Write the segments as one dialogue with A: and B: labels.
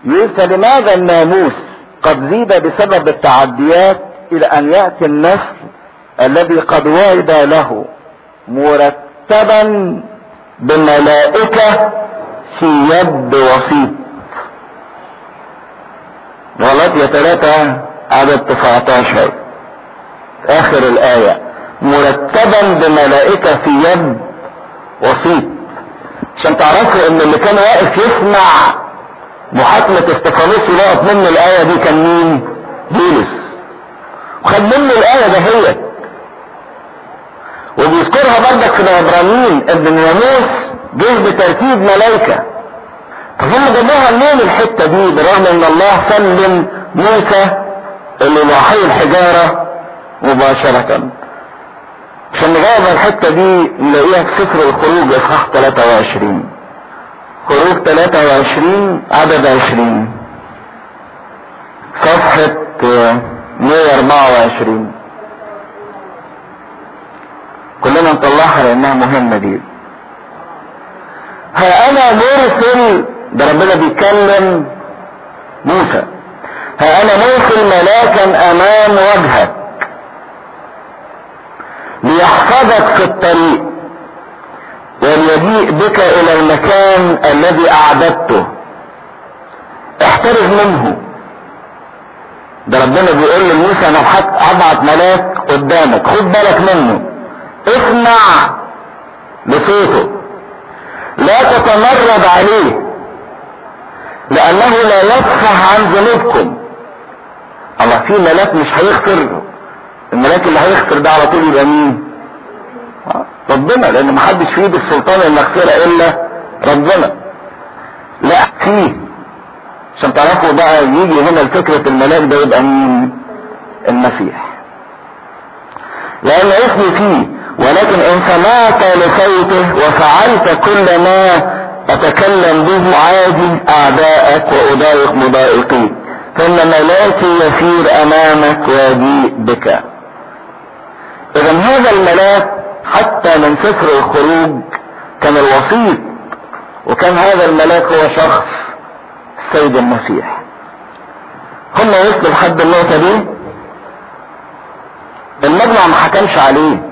A: يقول فلماذا الناموس قد زيد بسبب التعديات الى ان يأتي النسل الذي قد وعد له مرتبا بملائكة في يد وسيط. غلاطية 3 عدد 19 اخر الاية، مرتبا بملائكة في يد وسيط. عشان تعرفوا ان اللي كان واقف يسمع محاكمة استفانوس يلقط منه الاية دي كان مين؟ بولس. وخد منه الاية ده هي، وبيذكرها برضك في العبرانيين ان الناموس جه بترتيب ملائكة. فهم جابوها منين الحتة دي برغم ان الله سلم موسى اللي وحي الحجارة مباشرة؟ عشان نجاوب الحتة دي نلاقيها في سفر الخروج اصحاح 23. خروج 23 عدد 20 صفحة 124. كلنا نطلعها لانها مهمة دي. ها انا مرسل، ده ربنا بيتكلم موسى، ها انا مرسل ملاكا امام وجهك ليحفظك في الطريق وليجيء بك الى المكان الذي اعددته، احترز منه. ده ربنا بيقول لموسى انا هبعت ملاك قدامك، خد بالك منه، اسمع لصوته، لا تتمرد عليه لانه لا يصفح عن ذنوبكم. الله، في ملاك مش هيغفر، الملاك اللي هيغفر ده على طول يبقى مين؟ ربنا، لان محدش في ايده السلطان المغفرة الا ربنا. لا فيه، عشان تعرفوا بقى يجي هنا الفكرة الملاك ده يبقى مين؟ المسيح، لان اسمي فيه. ولكن ان سمعت لصوته وفعلت كل ما اتكلم به عادي اعداءك واضايق مضايقيك، فان ملاكي يسير امامك ويجيء بك. اذا هذا الملاك حتى من سفر الخروج كان الوسيط، وكان هذا الملاك هو شخص السيد المسيح. هم وصلوا لحد النقطة دي، المجمع ما حكمش عليه،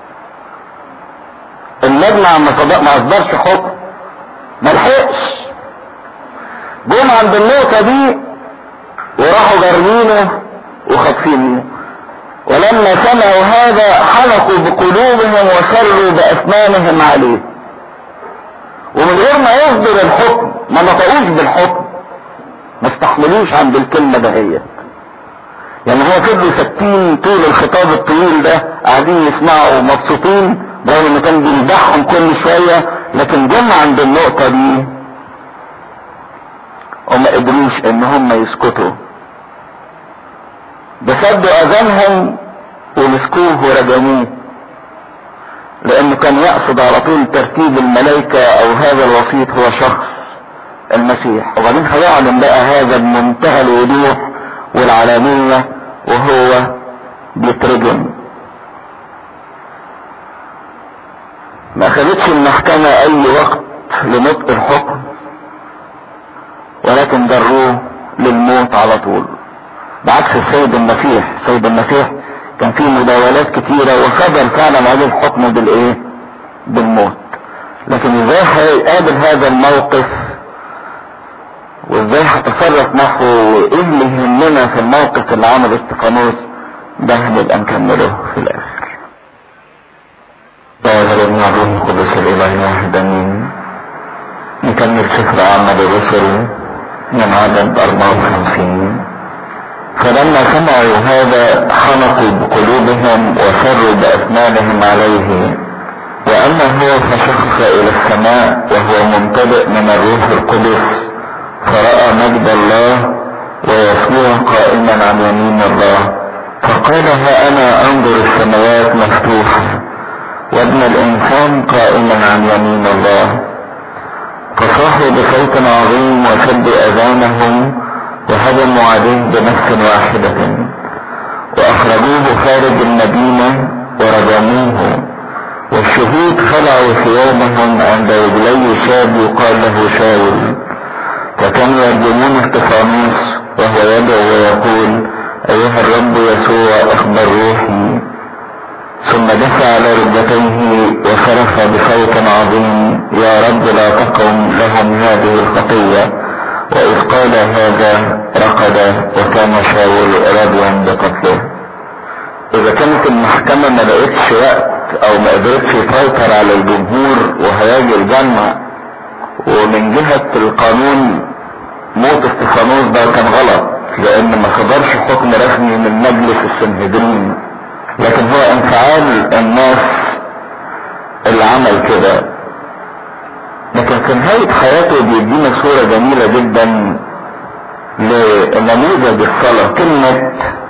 A: المجمع ما اصدرش حكم، ما لحقش. جم عند النقطة دي وراحوا جارينه وخاطفينه، ولما سمعوا هذا حنقوا بقلوبهم وصلوا بأسنانهم عليه. ومن غير ما يصدر الحكم، ما نطقوش بالحكم، ما استحملوش عند الكلمة دهيت. يعني هو فضلوا ساكتين طول الخطاب الطويل ده، قاعدين يسمعوا مبسوطين رغم انه كان بيمدحهم كل شوية، لكن جم عند النقطة دي وما قدروش ان هم يسكتوا، بسدوا اذانهم ومسكوه ورجموه، لانه كان يقصد على طول ترتيب الملائكة او هذا الوسيط هو شخص المسيح. وبعدين هيعلن بقى هذا بمنتهى الوضوح والعلانية وهو بيترجم. ما اخذتش المحكمة اي وقت لنطق الحكم، ولكن جروه للموت على طول، بعكس السيد المسيح. السيد المسيح كان فيه مداولات كتيرة وصدر فعلا عليه الحكم بالايه؟ بالموت. لكن ازاي هيقابل هذا الموقف وازاي هتصرف نحوه وايه اللي يهمنا في الموقف اللي عمل استفانوس، ده هنبقى نكمله في الاخر. ظاهر الروح القدس الاله واحد امين. نكمل سفر اعمال الرسل من عدد 54. فلما سمعوا هذا حنقوا بقلوبهم وفروا بأسنانهم عليه، وأنه فشخص إلى السماء وهو ممتلئ من الروح القدس، فرأى مجد الله ويسوع قائما عن يمين الله، فقال ها أنا أنظر السماوات مفتوحة وابن الإنسان قائما عن يمين الله. فصاحوا بصوت عظيم وسدوا أذانهم وهجموا عليه بنفس واحدة، واخرجوه خارج المدينة ورجموه، والشهود خلعوا ثيابهم عند رجلي شاب يقال له شاول، وكانوا يرجمون استفانوس وهو يدعو ويقول: ايها الرب يسوع اخبر روحي. ثم دفع على ركبتيه وصرخ بصوت عظيم: يا رب لا تقم لهم هذه الخطية. واذ قال هذا رقد وكان شاول راضيا بقتله. اذا كانت المحكمة ما لقيتش وقت او ما قدرتش تسيطر على الجمهور وهيجي الجمع، ومن جهة القانون موت استفانوس ده كان غلط لان ما صدرش حكم رسمي من مجلس السنهدرين، لكن هو انفعال الناس اللي عمل كده. لكن في نهاية حياته بيدينا صورة جميلة جدا لنموذج الصلاة. كلمة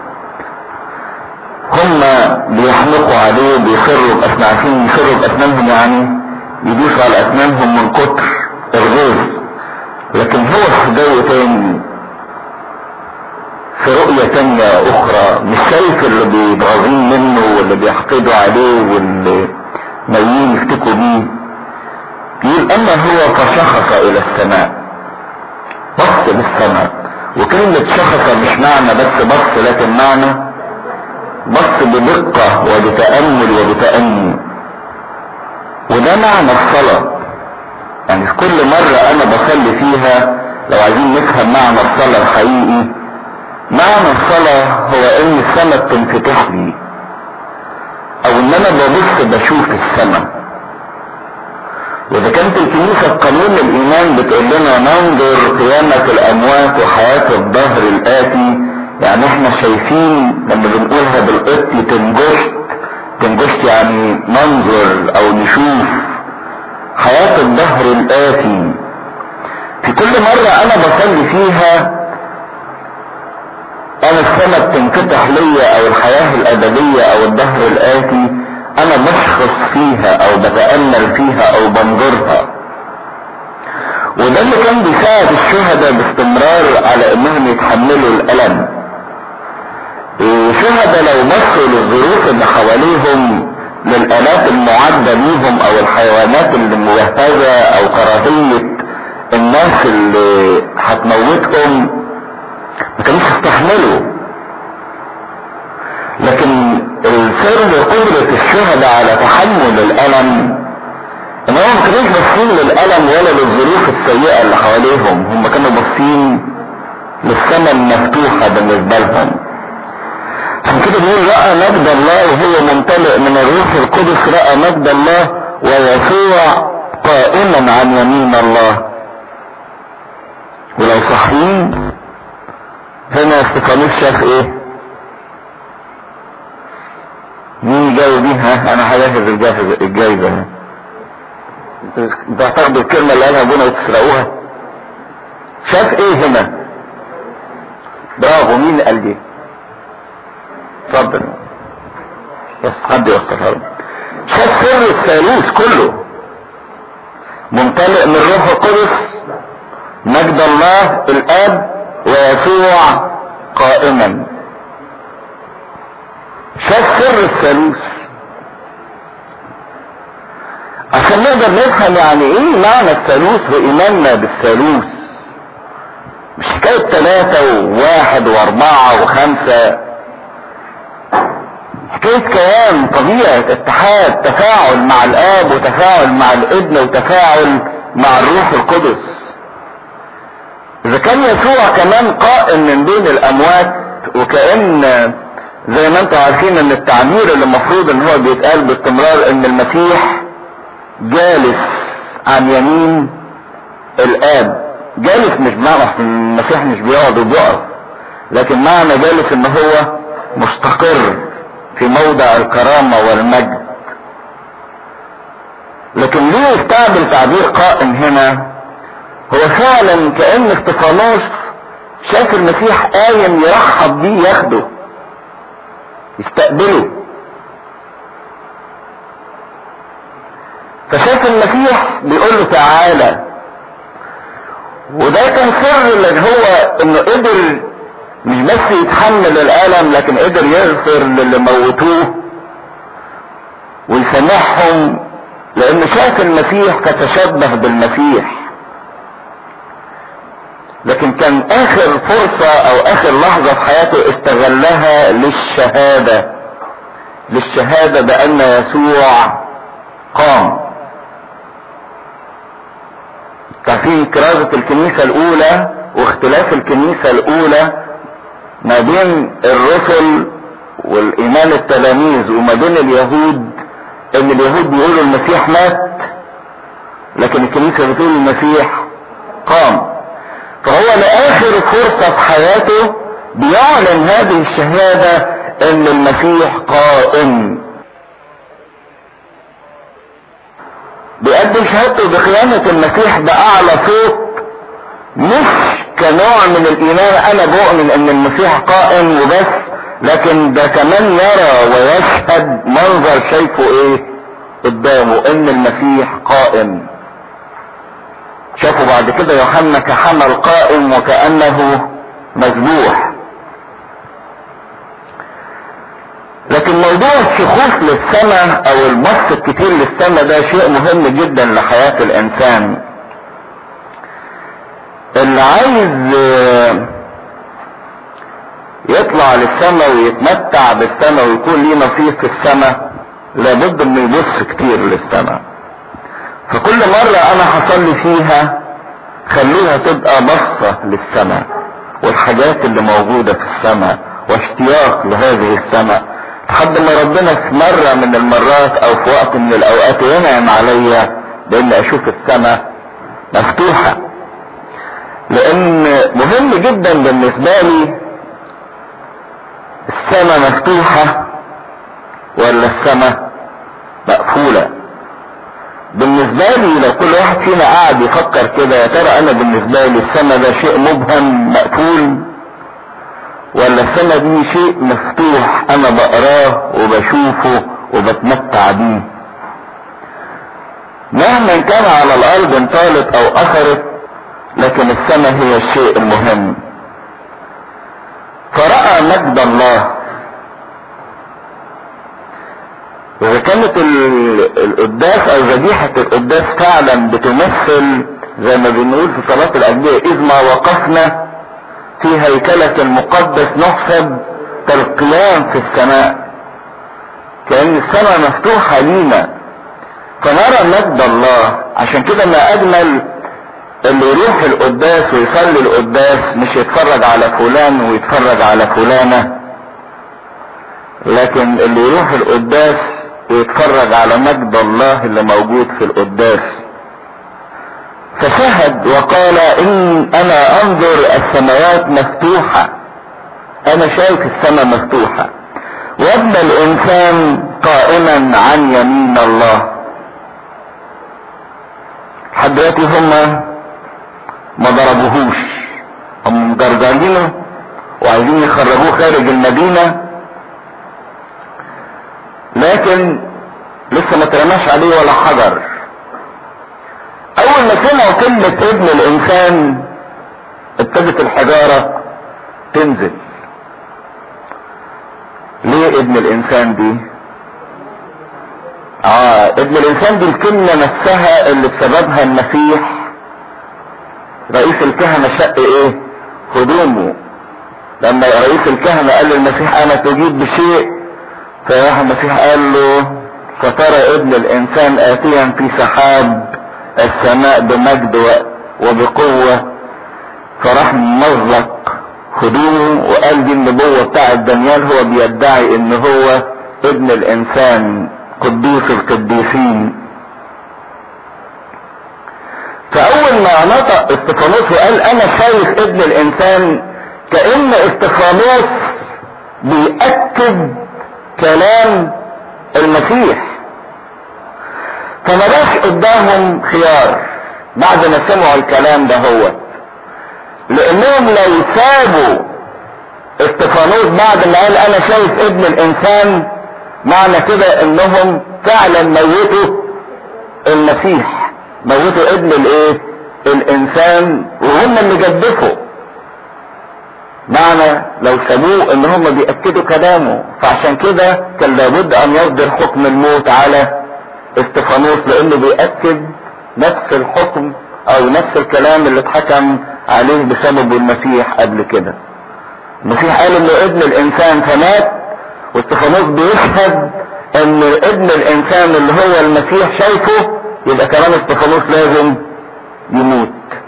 A: هم بيحمقوا عليه بيصروا بأسنان، عارفين يصروا بأسنانهم يعني يدوسوا على أسنانهم من كتر الغيظ، لكن هو في جو تاني، في رؤية تانية أخرى، مش شايف اللي بيتغاظين منه واللي بيحقدوا عليه واللي ناويين يفتكوا بيه. يقول: أما هو فشخص إلى السماء، بص للسماء. وكلمة شخص مش معنى بس بص، لكن معنى بص بدقة وبتأمل وبتأني. وده معنى الصلاة. يعني في كل مرة أنا بصلي فيها، لو عايزين نفهم معنى الصلاة الحقيقي، معنى الصلاة هو ان السماء بتنفتح لي، او ان انا ببص بشوف السماء. واذا كانت الكنيسة قانون الايمان بتقول لنا ننظر قيامة الاموات وحياة الدهر الاتي، يعني احنا شايفين لما بنقولها بالقبطي تنجشت يعني ننظر او نشوف حياة الدهر الاتي. في كل مرة انا بصلي فيها انا السماء بتنفتح ليا، او الحياة الابدية او الدهر الاتي انا بشخص فيها او بتأمل فيها او بنظرها. وده اللي كان بيساعد الشهداء باستمرار على انهم يتحملوا الالم. الشهداء لو بصوا للظروف اللي حواليهم، للآلات المعدة ليهم او الحيوانات اللي مجهزة او كراهية الناس اللي هتموتهم، ما كانوش يستحملوا. لكن السر قدرة الشهداء على تحمل الألم انهم ما كانوش باصين للألم ولا للظروف السيئة اللي حواليهم، هم كانوا باصين للسماء المفتوحة بالنسبة لهم. عشان كده بيقول: رأى مجد الله وهو ممتلئ من الروح القدس، رأى مجد الله ويسوع قائما عن يمين الله. ولو صحيين هنا استفانوس شاف ايه؟ مين جاي بيها؟ انا هجهز الجايزة. انتوا هتاخدوا الكلمة اللي قالها ابونا وتسرقوها. شاف ايه هنا؟ برافو، مين قال دي؟ اتفضل بس حد يوصلها له. شاف سر الثالوث كله ممتلئ من الروح القدس، مجد الله الاب ويسوع قائما. شاف سر الثالوث. عشان نقدر نفهم يعني ايه معنى الثالوث وايماننا بالثالوث، مش حكاية 3 و1 و4 و5، حكاية كيان، طبيعة، اتحاد، تفاعل مع الاب وتفاعل مع الابن وتفاعل مع الروح القدس. اذا كان يسوع كمان قائم من بين الاموات، وكأن زي ما انتم عارفين ان التعبير اللي المفروض ان هو بيتقال باستمرار ان المسيح جالس عن يمين الاب. جالس مش معنى المسيح مش بيقعد وبيقف، لكن معنى جالس ان هو مستقر في موضع الكرامة والمجد. لكن ليه يستعمل تعبير قائم هنا؟ هو فعلا كأن استفانوس شاف المسيح قايم يرحب بيه، ياخده يستقبله. فشاف المسيح بيقول له تعالى. وده كان سر اللي هو انه قدر مش بس يتحمل الالم، لكن قدر يغفر للي موتوه ويسامحهم، لانه شاف المسيح فتشبه بالمسيح. لكن كان اخر فرصة او اخر لحظة في حياته استغلها للشهادة بان يسوع قام. كان في كرازة الكنيسة الاولى واختلاف الكنيسة الاولى ما بين الرسل والايمان التلاميذ وما بين اليهود، ان اليهود بيقولوا المسيح مات لكن الكنيسة بتقول المسيح قام. فهو لاخر فرصة في حياته بيعلن هذه الشهادة ان المسيح قائم، بيقدم شهادته بقيامة المسيح بأعلى صوت، مش كنوع من الإيمان أنا بؤمن إن المسيح قائم وبس، لكن ده كمان يرى ويشهد منظر شايفه إيه قدامه، إن المسيح قائم. شافوا بعد كده يوحنا كحمل قائم وكأنه مذبوح. لكن موضوع الشخوص للسماء او البص الكتير للسماء ده شيء مهم جدا لحياة الانسان. اللي عايز يطلع للسماء ويتمتع بالسماء ويكون ليه نصيب في السماء لابد انه يبص كتير للسماء. فكل مرة انا هصلي فيها خلوها تبقى بصة للسماء والحاجات اللي موجودة في السماء واشتياق لهذه السماء، لحد ما ربنا في مرة من المرات او في وقت من الاوقات ينعم عليا بان اشوف السماء مفتوحة. لان مهم جدا بالنسبة لي السماء مفتوحة ولا السماء مقفولة. بالنسبة لي لو كل واحد فينا قاعد يفكر كده، يا ترى انا بالنسبة لي السماء ده شيء مبهم مقفول ولا السماء دي شيء مفتوح انا بقراه وبشوفه وبتمتع بيه. مهما كان على الارض انطالت او اثرت، لكن السماء هي الشيء المهم. فرأى مجد الله. واذا كانت القداس او ذبيحة القداس فعلا بتمثل زي ما بنقول في صلاة الاجبية اذ ما وقفنا في هيكلك المقدس نحسب كالقيام في السماء، كأن السماء مفتوحة لينا فنرى مجد الله. عشان كده ما اجمل اللي يروح القداس ويصلي القداس مش يتفرج على فلان ويتفرج على فلانة، لكن اللي يروح القداس ويتفرج على مجد الله اللي موجود في القداس. فشهد وقال ان انا انظر السماوات مفتوحة، انا شايف السماء مفتوحة وابن الانسان قائما عن يمين الله. لحد دلوقتي هما ما ضربوهوش، هم مجرجرينه وعايزين يخرجوه خارج المدينة، لكن لسه ما ترماش عليه ولا حجر. اول ما سمعوا كلمة ابن الانسان ابتدت الحجارة تنزل. ليه ابن الانسان دي؟ ابن الانسان دي الكلمة نفسها اللي بسببها المسيح رئيس الكهنة شق ايه؟ هدومه. لما رئيس الكهنة قال للمسيح انا تجيب بشيء، فراح المسيح قال له فترى ابن الانسان اتيا في سحاب السماء بمجد وبقوة. فراح مزق هدومه وقال دي النبوة بتاعت دانيال، هو بيدعي ان هو ابن الانسان قديس القديسين. فاول ما نطق استفانوس وقال انا شايف ابن الانسان، كأن استفانوس بيأكد كلام المسيح. فما باش قدامهم خيار بعد ما سمعوا الكلام ده، هو لانهم لو سابوا استفانوس بعد ما قال انا شايف ابن الانسان، معنى كده انهم فعلا موتوا المسيح، موتوا ابن الايه؟ الانسان، وهم اللي جدفوا. معنى لو سابوه ان هم بيأكدوا كلامه. فعشان كده كان لابد ان يصدر حكم الموت على استفانوس، لانه بيأكد نفس الحكم او نفس الكلام اللي اتحكم عليه بسبب المسيح قبل كده. المسيح قال ان ابن الانسان فمات، واستفانوس بيشهد ان ابن الانسان اللي هو المسيح شايفه، يبقى كمان استفانوس لازم يموت.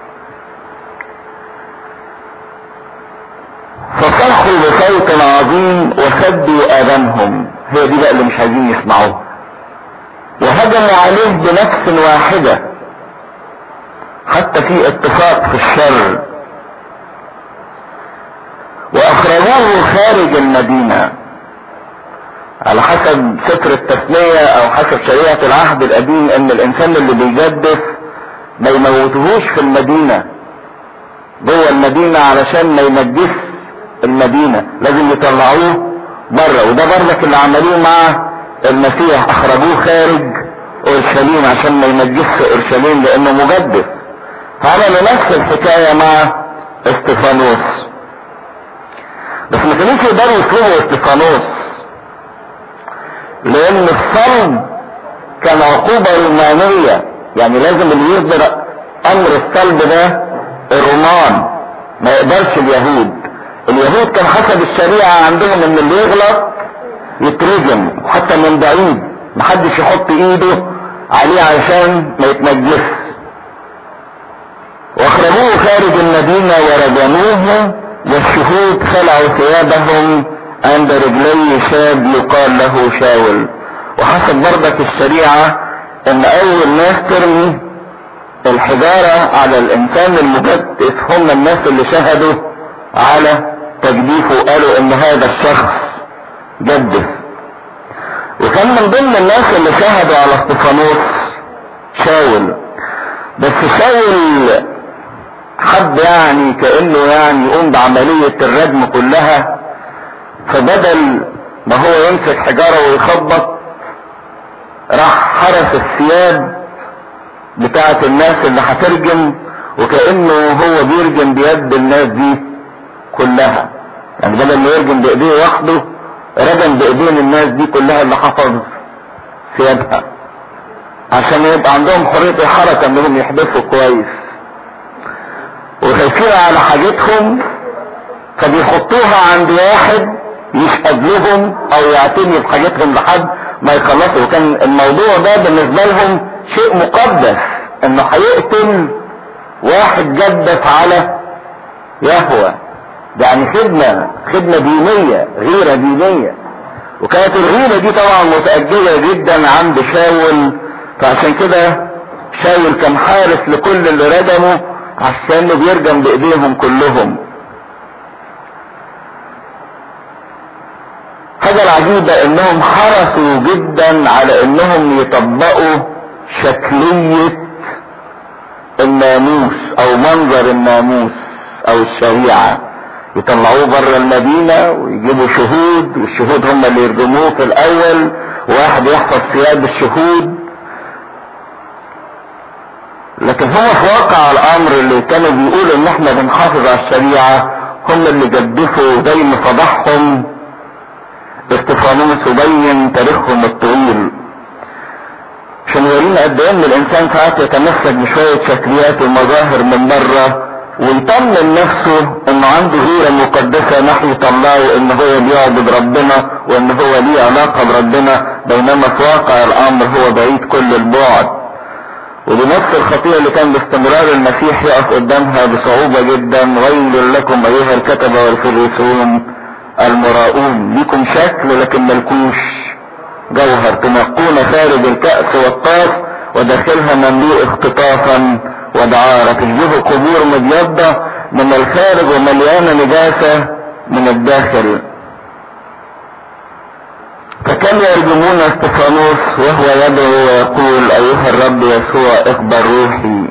A: فصرخوا بصوت عظيم وسدوا اذانهم، هي دي بقى اللي مش عايزين يسمعوها، وهجموا عليه بنفس واحدة، حتى في اتفاق في الشر، واخرجوه خارج المدينة. على حسب سفر التثنية او حسب شريعة العهد القديم ان الانسان اللي بيجدف ما يموتهوش في المدينة جوه المدينة علشان ما ينجس المدينة، لازم يطلعوه بره. وده برضك اللي عملوه مع المسيح، اخرجوه خارج اورشليم عشان ما ينجسش اورشليم لانه مجدف. فعملوا نفس الحكاية مع استفانوس، بس ما كانوش يقدروا يصلبوا استفانوس لان الصلب كان عقوبة رومانية، يعني لازم اللي يصدر امر الصلب ده الرومان، ما يقدرش اليهود. اليهود كان حسب الشريعة عندهم ان اللي يغلط يترجم حتى من بعيد، محدش يحط ايده عليه عشان ما يتنجس. واخرجوه خارج المدينة ورجموه، والشهود خلعوا ثيابهم عند رجلي شاب يقال له شاول. وحسب برضك الشريعة ان اول ناس ترمي الحجارة على الانسان المجدف هم الناس اللي شهدوا على تجديفه، قالوا ان هذا الشخص جدف. وكان من ضمن الناس اللي شهدوا على استفانوس شاول، بس شاول حب يعني كأنه يعني يقوم بعملية الردم كلها، فبدل ما هو يمسك حجارة ويخبط راح حرس الثياب بتاعة الناس اللي هترجم، وكأنه هو بيرجم بيد الناس دي كلها، يعني بدل ما يرجم بايديه وحده رجم بايدين الناس دي كلها اللي حفظ ثيابها، عشان يبقى عندهم حرية الحركة انهم يحدثوا كويس. وخايفين على حاجتهم فبيحطوها عند واحد يشهد لهم او يعتني بحاجتهم لحد ما يخلصوا. وكان الموضوع ده بالنسبة لهم شيء مقدس، انه هيقتل واحد جدف على يهوه، يعني خدمة دينية، غيرة دينية. وكانت الغيرة دي طبعا متأجلة جدا عند شاول، فعشان كده شاول كان حارس لكل اللي ردموا عشان بيرجم بايديهم كلهم. حاجة العجيبة انهم حرصوا جدا على انهم يطبقوا شكلية الناموس او منظر الناموس او الشريعة، يطلعوه بره المدينة ويجيبوا شهود، والشهود هم اللي يرجموه في الاول، واحد يحفظ ثياب الشهود. لكن هو في واقع الامر اللي كانوا بيقولوا ان احنا بنحافظ على الشريعة هم اللي جدفوا زي ما فضحهم استفانوس وبين تاريخهم الطويل، عشان يورينا قد ايه ان الانسان ساعات يتمسك بشوية شكليات ومظاهر من بره ويطمن نفسه انه عنده غيرة مقدسة ناحية الله، وان هو بيعبد ربنا وان هو ليه علاقة بربنا، بينما في واقع الامر هو بعيد كل البعد. ودي نفس الخطيئة اللي كان باستمرار المسيح يقف قدامها بصعوبة جدا. ويل لكم ايها الكتبة والفريسيون المراؤون، ليكم شكل لكن ملكوش جوهر، تنقون خارج الكأس والطاس وداخلها مملوء اختطافا ودعارة، تشبه قبور مبيضة من الخارج ومليانة نجاسة من الداخل. فكانوا يرجمون استفانوس وهو يدعو ويقول ايها الرب يسوع اقبل روحي،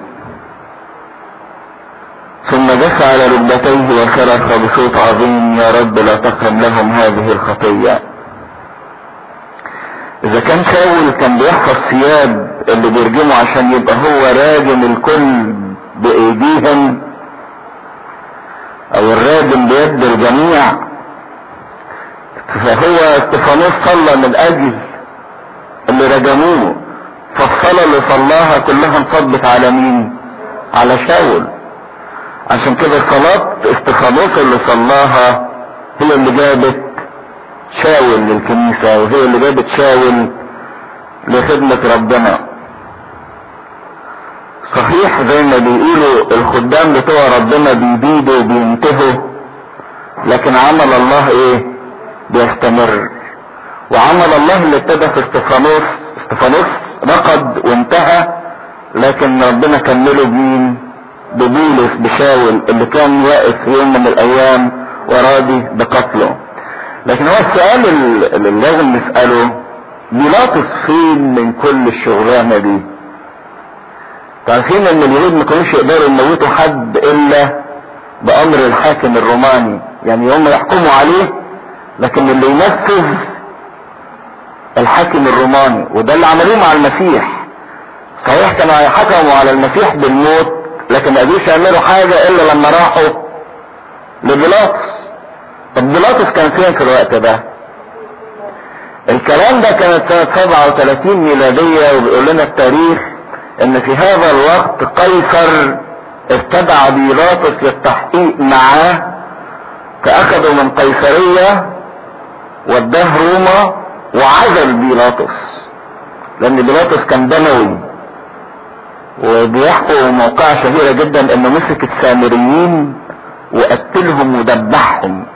A: ثم جث على ركبتيه وصرخ بصوت عظيم يا رب لا تقم لهم هذه الخطية. اذا كان شاول كان بيحفظ ثياب اللي بيرجموا عشان يبقى هو راجم الكل بايديهم او الراجم بيد الجميع، فهو استفانوس صلى من اجل اللي رجموه، فالصلاة اللي صلاها كلها انصبت على مين؟ على شاول. عشان كده صلاة استفانوس اللي صلاها هي اللي جابت شاول للكنيسة، وهي اللي جابت شاول لخدمة ربنا. صحيح زي ما بيقولوا الخدام بتوع ربنا بيبيدوا وبينتهوا، لكن عمل الله ايه؟ بيستمر. وعمل الله اللي ابتدى في استفانوس رقد وانتهى، لكن ربنا كمله بمين؟ ببولس، بشاول اللي كان واقف في يوم من الايام وراضي بقتله. لكن هو السؤال اللي لازم نسأله، بيلاطس فين من كل الشغلانة دي؟ تعرفين ان اليهود ما كانوش يقدروا يموتوا حد الا بامر الحاكم الروماني، يعني هم يحكموا عليه لكن اللي ينفذ الحاكم الروماني. وده اللي عملوه مع المسيح. صحيح كانوا هيحكموا على المسيح بالموت، لكن ما قدروش يعملوا حاجة الا لما راحوا لبيلاطس. طب بيلاطس كان فين في الوقت ده؟ الكلام ده كانت سنة 37 ميلادية، وبيقول لنا التاريخ ان في هذا الوقت قيصر استدعى بيلاطس للتحقيق معاه، فاخذوا من قيصرية وداه روما وعزل بيلاطس، لان بيلاطس كان دموي. وبيحكوا موقعة شهيرة جدا انه مسك السامريين وقتلهم ودبحهم.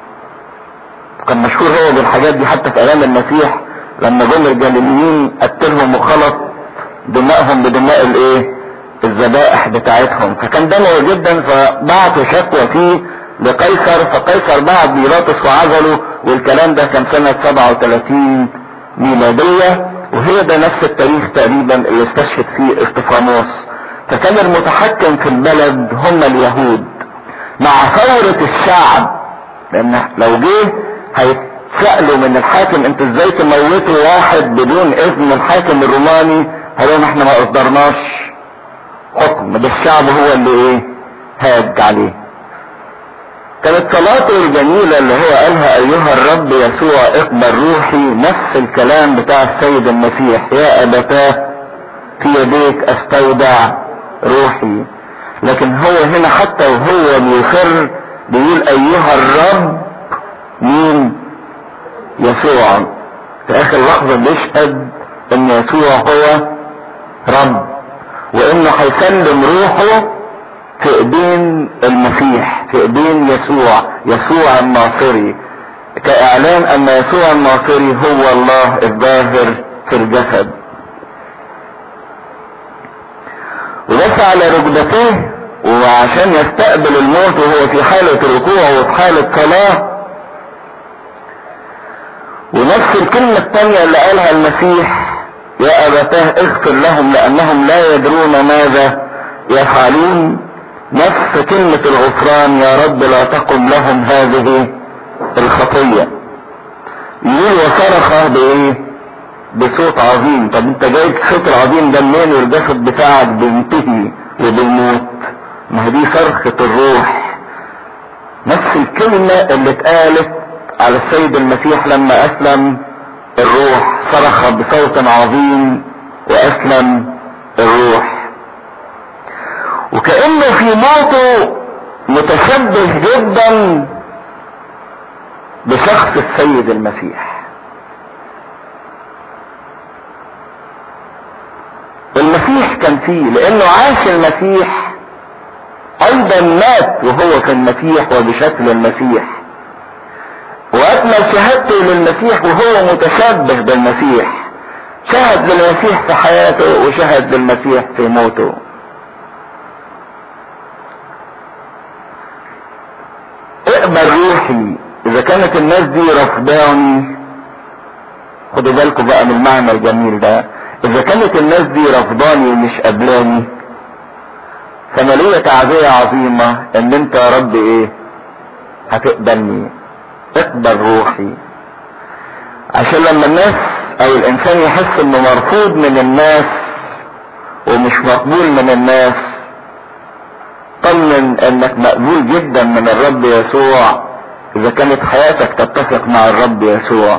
A: كان مشهور هو بالحاجات دي حتى في ايام المسيح، لما جم الجليليين قتلهم وخلط دمائهم بدماء الذبائح بتاعتهم. فكان دموي جدا، فبعتوا شكوى فيه لقيصر، فقيصر بعت بيلاطس وعزله. والكلام ده كان سنة 37 ميلادية، وهي ده نفس التاريخ تقريبا اللي استشهد فيه استفانوس. فكان المتحكم في البلد هم اليهود مع ثورة الشعب، لان لو جه هيتسألوا من الحاكم انت ازاي تموتوا واحد بدون اذن الحاكم الروماني، هلهم احنا ما اصدرناش حكم، ده الشعب هو اللي هاج عليه. كانت صلاته الجميلة اللي هو قالها ايها الرب يسوع اقبل روحي، نفس الكلام بتاع السيد المسيح، يا ابتاه في يديك استودع روحي. لكن هو هنا حتى وهو بيصر بيقول ايها الرب مين؟ يسوع. في اخر لحظة بيشهد ان يسوع هو رب، وانه هيسلم روحه في ايدين المسيح، في ايدين يسوع الناصري، كاعلان ان يسوع الناصري هو الله الظاهر في الجسد. ولف على ركبتيه وعشان يستقبل الموت وهو في حالة ركوع وفي حالة صلاة. ونفس الكلمة الثانية اللي قالها المسيح، يا أبتاه اغفر لهم لأنهم لا يدرون ماذا يفعلون، نفس كلمة الغفران، يا رب لا تقم لهم هذه الخطية. يقول وصرخ بصوت عظيم. طب انت جايب صوت العظيم ده منين والجسد بتاعك بينتهي وبيموت؟ ما هي دي صرخة الروح، نفس الكلمة اللي اتقالت على السيد المسيح لما اسلم الروح، صرخ بصوت عظيم واسلم الروح. وكأنه في موته متشبه جدا بشخص السيد المسيح. المسيح كان فيه، لانه عاش المسيح ايضا مات وهو كالمسيح وبشكل المسيح، واكمل شهادته للمسيح وهو متشبه بالمسيح، شهد للمسيح في حياته وشهد للمسيح في موته. اقبل روحي. اذا كانت الناس دي رفضاني، خدوا بالكم بقى من المعنى الجميل ده، اذا كانت الناس دي رفضاني ومش قبلاني، فانا ليا تعزية عظيمة ان انت يا رب هتقبلني. اقبل روحي، عشان لما الناس او الانسان يحس انه مرفوض من الناس ومش مقبول من الناس، طمن انك مقبول جدا من الرب يسوع اذا كانت حياتك تتفق مع الرب يسوع.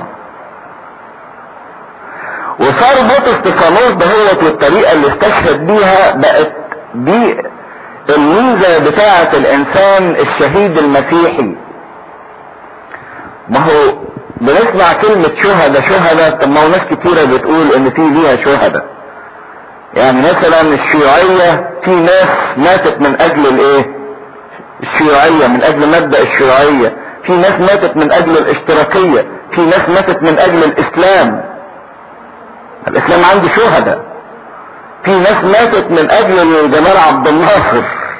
A: وصار موت استفانوس دهوت والطريقة اللي استشهد بيها بقت دي الميزة بتاعة الانسان الشهيد المسيحي. ما هو بنسمع كلمة شهداء، طب ما هو ناس كتيرة بتقول ان في ليها شهداء. يعني مثلا الشيوعية، في ناس ماتت من اجل الايه؟ الشيوعية، من اجل مبدأ الشيوعية. في ناس ماتت من اجل الاشتراكية. في ناس ماتت من اجل الاسلام. الاسلام عنده شهداء. في ناس ماتت من اجل جمال عبد الناصر،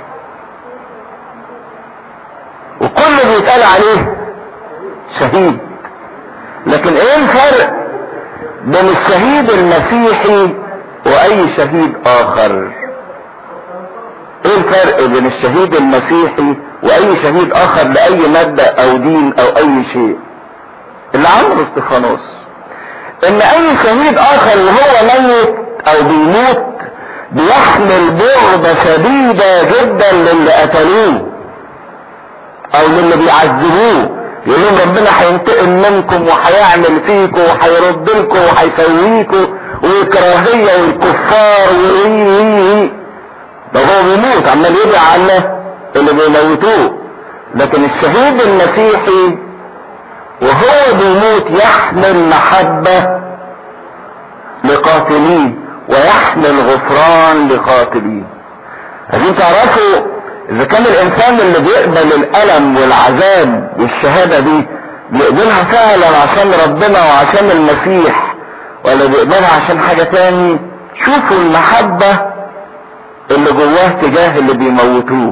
A: وكل بيتقال عليه شهيد. لكن ايه الفرق بين الشهيد المسيحي واي شهيد اخر؟ ايه الفرق بين الشهيد المسيحي واي شهيد اخر لاي مبدأ او دين او اي شيء؟ اللي عمله استفانوس ان اي شهيد اخر وهو ميت او بيموت بيحمل بغضة شديدة جدا للي قتلوه او للي بيعذبوه، يقول لهم ربنا هينتقم منكم وهيعمل فيكم وهيرد لكم وهيسويكم، والكراهية والكفار وي ده هو بيموت عمال يدعي على اللي بيموتوه. لكن الشهيد المسيحي وهو بيموت يحمل محبة لقاتليه ويحمل غفران لقاتليه. عايزين تعرفوا اذا كان الانسان اللي بيقبل الالم والعذاب والشهادة دي بيقبلها فعلا عشان ربنا وعشان المسيح، ولا بيقبلها عشان حاجة تاني، شوفوا المحبة اللي جواه تجاه اللي بيموتوه.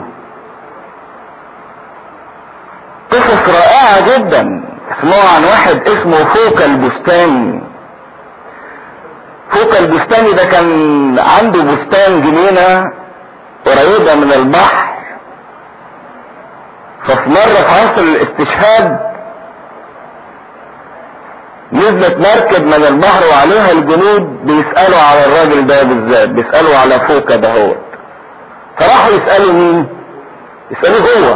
A: قصص رائعة جدا. اسمعوا عن واحد اسمه فوكا البستاني. فوكا البستاني ده كان عنده بستان جنينة قريبة من البحر. ففي مرة في عصر الاستشهاد نزلت مركب من البحر وعليها الجنود بيسألوا على الراجل ده بالذات، بيسألوا على فوكا ده هو. فراحوا يسألوا مين؟ يسألوا هو،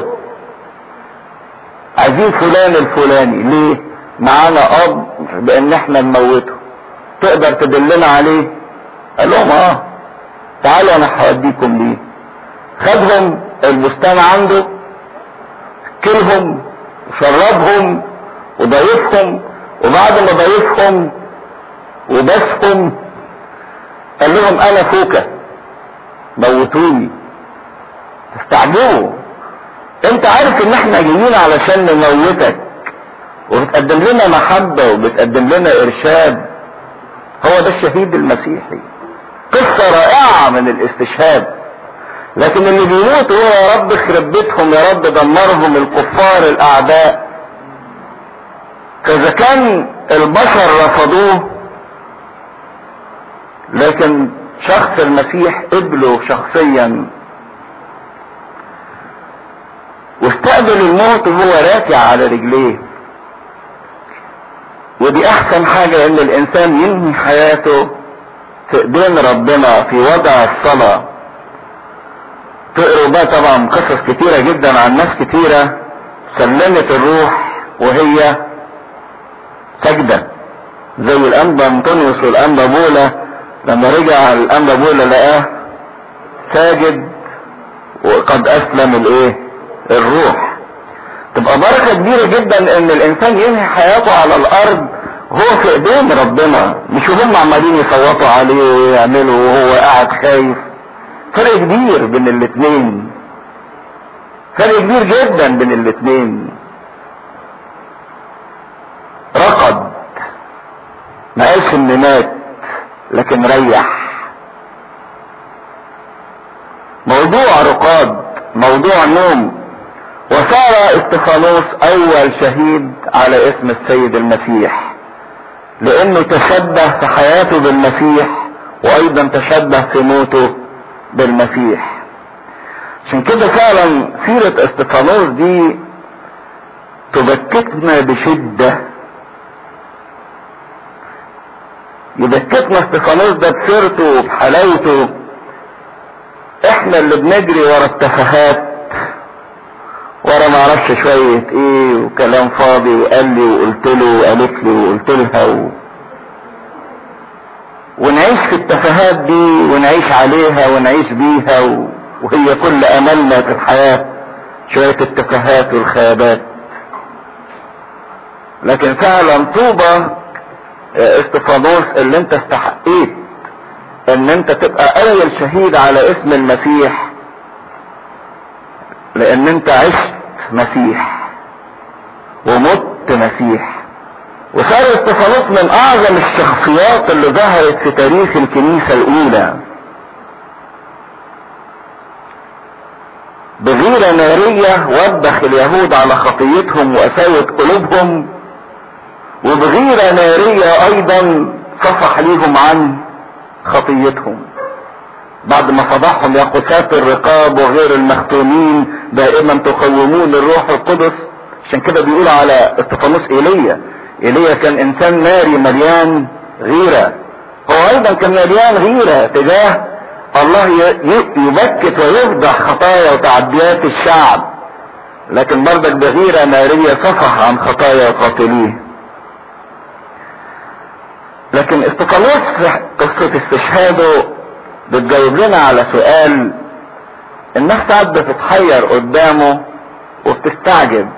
A: عايزين فلان الفلاني. ليه؟ معانا قبض بان احنا نموته، تقدر تدلنا عليه؟ قال لهم تعالوا انا هوديكم ليه. خدهم البستان عنده، كلهم وشربهم وضيفهم، وبعد ما ضيفهم وبسهم قال لهم انا فوكا موتوني. تستعجبوا، انت عارف ان احنا جايين علشان نموتك وبتقدم لنا محبة وبتقدم لنا ارشاد. هو ده الشهيد المسيحي. قصة رائعة من الاستشهاد. لكن اللي بيموت هو يا رب اخرب بيتهم، يا رب دمرهم الكفار الاعداء. فاذا كان البشر رفضوه، لكن شخص المسيح قبله شخصيا واستقبل الموت وهو راكع على رجليه. ودي احسن حاجة ان الانسان ينهي حياته في ايدين ربنا في وضع الصلاة. تقروا بقى طبعا قصص كتيرة جدا عن ناس كتيرة سلمت الروح وهي سجدة، زي الانبا انطونيوس والانبا بولا. لما رجع الانبا بولا لقاه ساجد وقد اسلم الروح. تبقى بركة كبيرة جدا ان الانسان ينهي حياته على الارض وهو في ايدين ربنا، مش هم عمالين يصوتوا عليه ويعملوا وهو قاعد خايف. فرق كبير بين الاتنين، فرق كبير جدا بين الاتنين. رقد، ما قالش ان مات لكن ريح. موضوع رقاد، موضوع نوم. وصار استفانوس اول شهيد على اسم السيد المسيح، لانه تشبه في حياته بالمسيح وايضا تشبه في موته بالمسيح. عشان كده فعلا سيرة استفانوس دي تبكتنا بشدة. يبكتنا استفانوس ده بسيرته وبحلاوته. احنا اللي بنجري ورا التفاهات، ورا ما اعرفش شوية ايه وكلام فاضي، وقال لي وقلت له وقالت لي وقلت لها ونعيش في التفاهات دي ونعيش عليها ونعيش بيها وهي كل املنا في الحياة شوية التفاهات والخيابات. لكن فعلا طوبى استفانوس اللي انت استحقيت ان انت تبقى اول شهيد على اسم المسيح، لان انت عشت مسيح ومت مسيح. وصار استفانوس من اعظم الشخصيات اللي ظهرت في تاريخ الكنيسة الاولى. بغيرة نارية وبخ اليهود على خطيتهم وقساوة قلوبهم، وبغيرة نارية ايضا صفح ليهم عن خطيتهم بعد ما فضحهم: يا قساة الرقاب وغير المختونين دائما تقومون الروح القدس. عشان كده بيقول على استفانوس ايليا كان انسان ناري مليان غيرة. هو ايضا كان مليان غيرة تجاه الله، يبكت ويفضح خطايا وتعديات الشعب، لكن برضك بغيرة نارية صفح عن خطايا قاتليه. لكن استفانوس في قصة استشهاده بتجاوب لنا على سؤال الناس ساعات بتتحير قدامه وبتستعجب.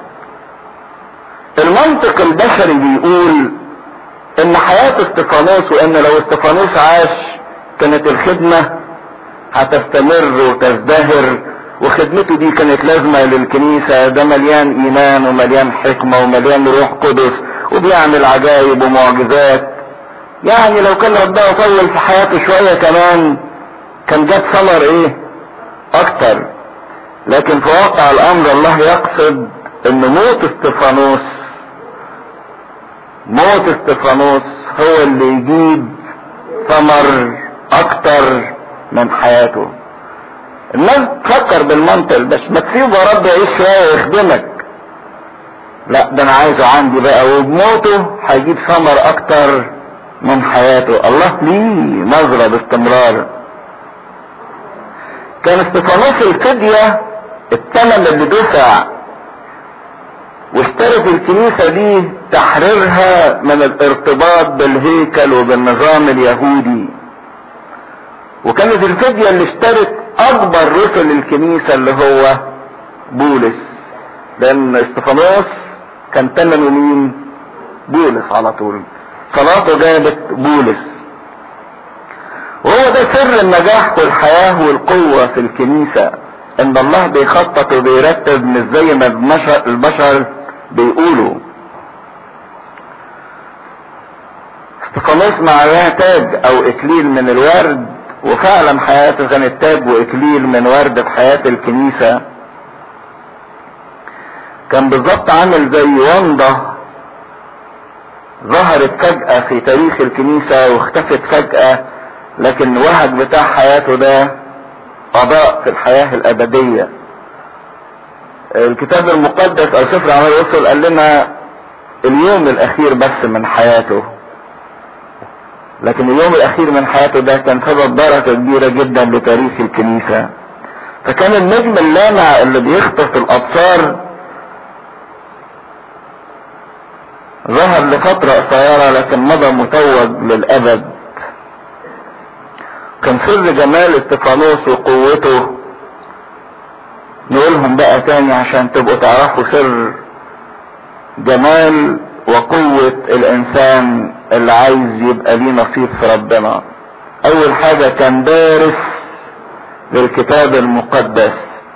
A: المنطق البشري بيقول ان حياة استفانوس، وان لو استفانوس عاش كانت الخدمة هتستمر وتزدهر، وخدمته دي كانت لازمة للكنيسة، ده مليان ايمان ومليان حكمة ومليان روح قدس وبيعمل عجائب ومعجزات. يعني لو كان ربنا طول في حياته شوية كمان كان جات ثمر ايه اكتر. لكن في واقع الامر الله يقصد ان موت استفانوس هو اللي يجيب ثمر اكتر من حياته. الناس تفكر بالمنطق بس ما تسيبه يا رب يعيش شوية ويخدمك، لا ده انا عايزه عندي بقى، وبموته هيجيب ثمر اكتر من حياته. الله ليه نظرة باستمرار. كان استفانوس الفدية الثمن اللي دفع واشترت الكنيسة دي تحريرها من الارتباط بالهيكل وبالنظام اليهودي، وكانت الفدية اللي اشترت اكبر رسل الكنيسة اللي هو بولس، لان استفانوس كان ثمنه مين؟ بولس على طول. صلاته جابت بولس، وهو ده سر النجاح والحياة والقوة في الكنيسة، ان الله بيخطط وبيرتب مش زي ما البشر بيقولوا. استفانوس معاه تاج او اكليل من الورد، وفعلا حياته كانت تاج واكليل من ورد في حياة الكنيسة. كان بالظبط عامل زي وندة ظهرت فجأة في تاريخ الكنيسة واختفت فجأة، لكن الوهج بتاع حياته ده قضاء في الحياة الابدية. الكتاب المقدس او سفر اعمال الرسل قال لنا اليوم الاخير بس من حياته، لكن اليوم الاخير من حياته ده كان سبب بركة كبيرة جدا لتاريخ الكنيسة. فكان النجم اللامع اللي بيخطف الابصار ظهر لفترة قصيرة لكن مضى متوج للابد. كان سر جمال استفانوس وقوته نقولهم بقى تاني عشان تبقوا تعرفوا سر جمال وقوة الانسان اللي عايز يبقى ليه نصيب في ربنا. اول حاجة كان دارس للكتاب المقدس،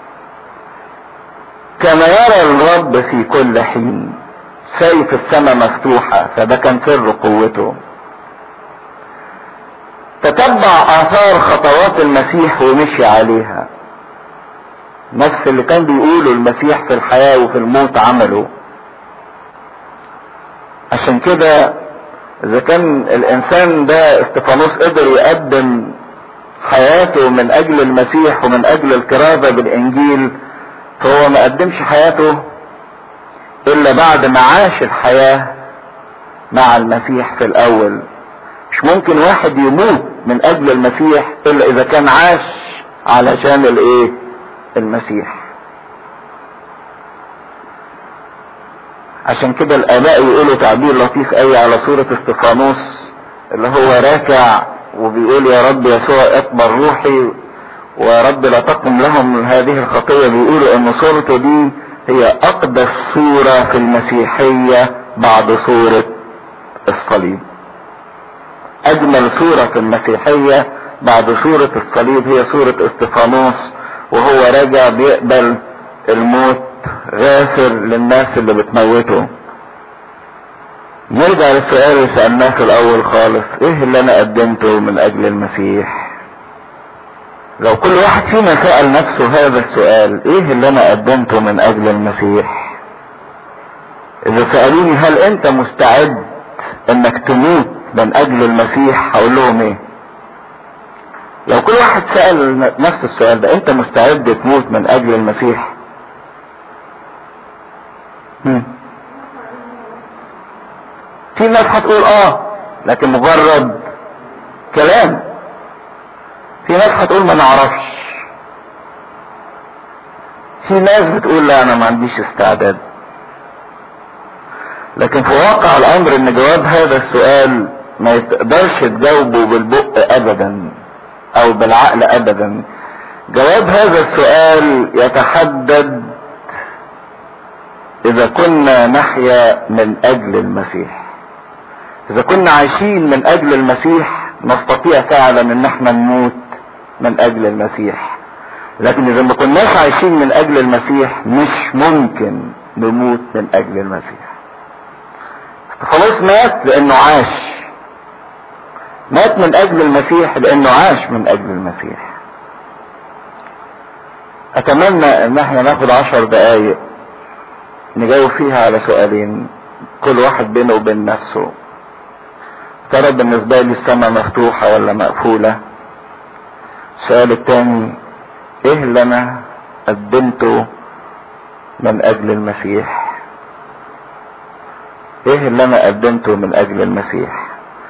A: كان يرى الرب في كل حين، شايف السماء مفتوحة، فده كان سر قوته. تتبع اثار خطوات المسيح ومشي عليها، نفس اللي كان بيقوله المسيح في الحياة وفي الموت عمله. عشان كده اذا كان الانسان ده استفانوس قدر يقدم حياته من اجل المسيح ومن اجل الكرازة بالانجيل، فهو ما قدمش حياته الا بعد ما عاش الحياة مع المسيح في الاول. مش ممكن واحد يموت من اجل المسيح الا اذا كان عاش علشان المسيح. عشان كده الاباء يقولوا تعبير لطيف قوي على صورة استفانوس اللي هو راكع وبيقول يا رب يسوع اقبل روحي، ورب لا تقم لهم هذه الخطية، بيقولوا ان صورته دي هي اقدس صورة في المسيحية بعد صورة الصليب. اجمل صورة في المسيحية بعد صورة الصليب هي صورة استفانوس، وهو راجع بيقبل الموت، غافر للناس اللي بتموته. نرجع للسؤال اللي سألناه في الاول خالص، ايه اللي انا قدمته من اجل المسيح؟ لو كل واحد فينا سأل نفسه هذا السؤال، ايه اللي انا قدمته من اجل المسيح؟ اذا سألوني هل انت مستعد انك تموت من اجل المسيح، هقول لهم ايه؟ لو كل واحد سأل نفس السؤال ده، انت مستعد تموت من اجل المسيح؟ في ناس هتقول لكن مجرد كلام. في ناس هتقول ما نعرفش. في ناس بتقول لا انا ما عنديش استعداد. لكن في واقع الامر ان جواب هذا السؤال ما تقدرش تجاوبه بالبق ابدا او بالعقل ابدا. جواب هذا السؤال يتحدد اذا كنا نحيا من اجل المسيح. اذا كنا عايشين من اجل المسيح نستطيع فعلا ان احنا نموت من اجل المسيح. لكن اذا ما كناش عايشين من اجل المسيح مش ممكن نموت من اجل المسيح. خلاص مات لانه عاش، مات من اجل المسيح لانه عاش من اجل المسيح. اتمنى ان احنا ناخد 10 دقايق نجاوب فيها على سؤالين كل واحد بينه وبين نفسه. ترى بالنسبة لي السماء مفتوحة ولا مقفولة؟ السؤال الثاني، ايه اللي انا قدمته من اجل المسيح؟ ايه اللي انا قدمته من اجل المسيح؟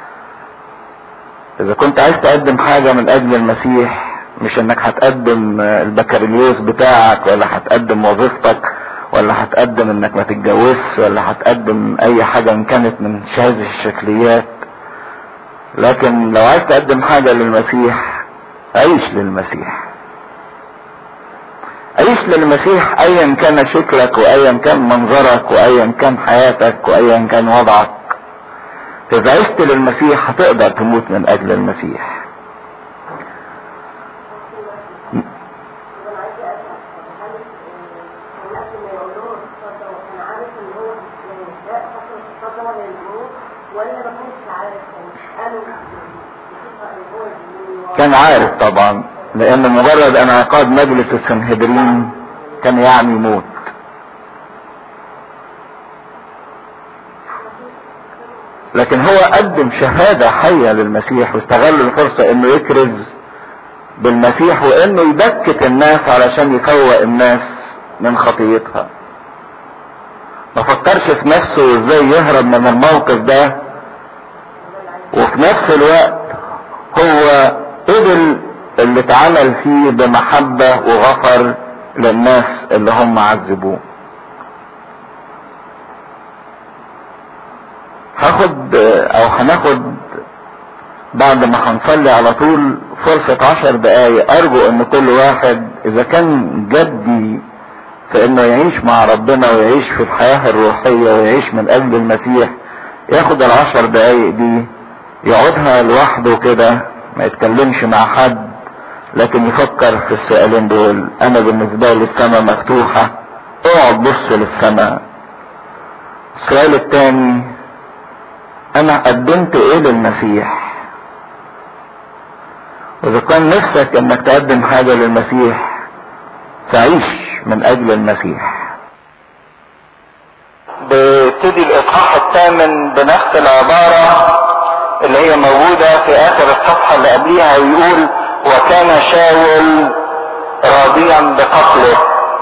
A: اذا كنت عايز تقدم حاجة من اجل المسيح، مش انك هتقدم البكالوريوس بتاعك، ولا هتقدم وظيفتك، ولا هتقدم انك ما تتجوزش، ولا هتقدم اي حاجة ان كانت من هذه الشكليات. لكن لو عايز تقدم حاجة للمسيح، عيش للمسيح. عيش للمسيح ايا كان شكلك، وايا كان منظرك، وايا كان حياتك، وايا كان وضعك. اذا عشت للمسيح هتقدر تموت من اجل المسيح. كان عارف طبعا، لان مجرد انعقاد مجلس السنهدرين كان يعني موت. لكن هو قدم شهادة حية للمسيح، واستغل الفرصة انه يكرز بالمسيح، وانه يبكت الناس علشان يفوق الناس من خطيتها. ما فكرش في نفسه ازاي يهرب من الموقف ده، وفي نفس الوقت هو قبل اللي اتعمل فيه بمحبة وغفر للناس اللي هم عذبوه. هناخد بعد ما هنصلي على طول فرصة 10 دقايق. ارجو ان كل واحد اذا كان جدي في انه يعيش مع ربنا ويعيش في الحياة الروحية ويعيش من اجل المسيح، ياخد 10 دقايق دي يقعدها لوحده كده، ما يتكلمش مع حد، لكن يفكر في السؤالين دول. انا بالنسبة لي السماء مفتوحة، اقعد بص للسماء. السؤال الثاني، انا قدمت ايه للمسيح؟ واذا كان نفسك انك تقدم حاجة للمسيح، تعيش من اجل المسيح. بيبتدي الاصحاح 8 بنفس العبارة اللي هي موجودة في اخر الصفحة اللي قبليها، ويقول وكان شاول راضيا بقتله.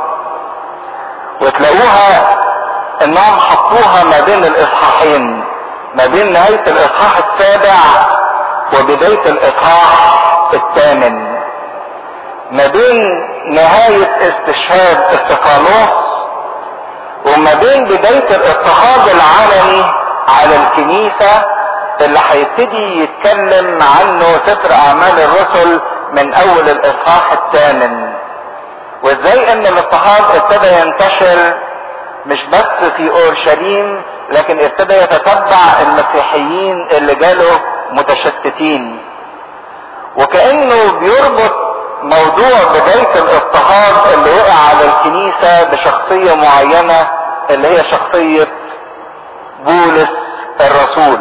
A: وتلاقوها انهم حطوها ما بين الاصحاحين، ما بين نهاية الاصحاح 7 وبداية الاصحاح 8، ما بين نهاية استشهاد استفانوس وما بين بداية الاضطهاد العلني على الكنيسة اللي هيبتدي يتكلم عنه سفر اعمال الرسل
B: من اول الاصحاح الثامن، وازاي ان الاضطهاد ابتدى ينتشر مش بس في اورشليم، لكن ابتدى يتتبع المسيحيين اللي جاله متشتتين. وكأنه بيربط موضوع بداية الاضطهاد اللي وقع على الكنيسة بشخصية معينة، اللي هي شخصية بولس الرسول.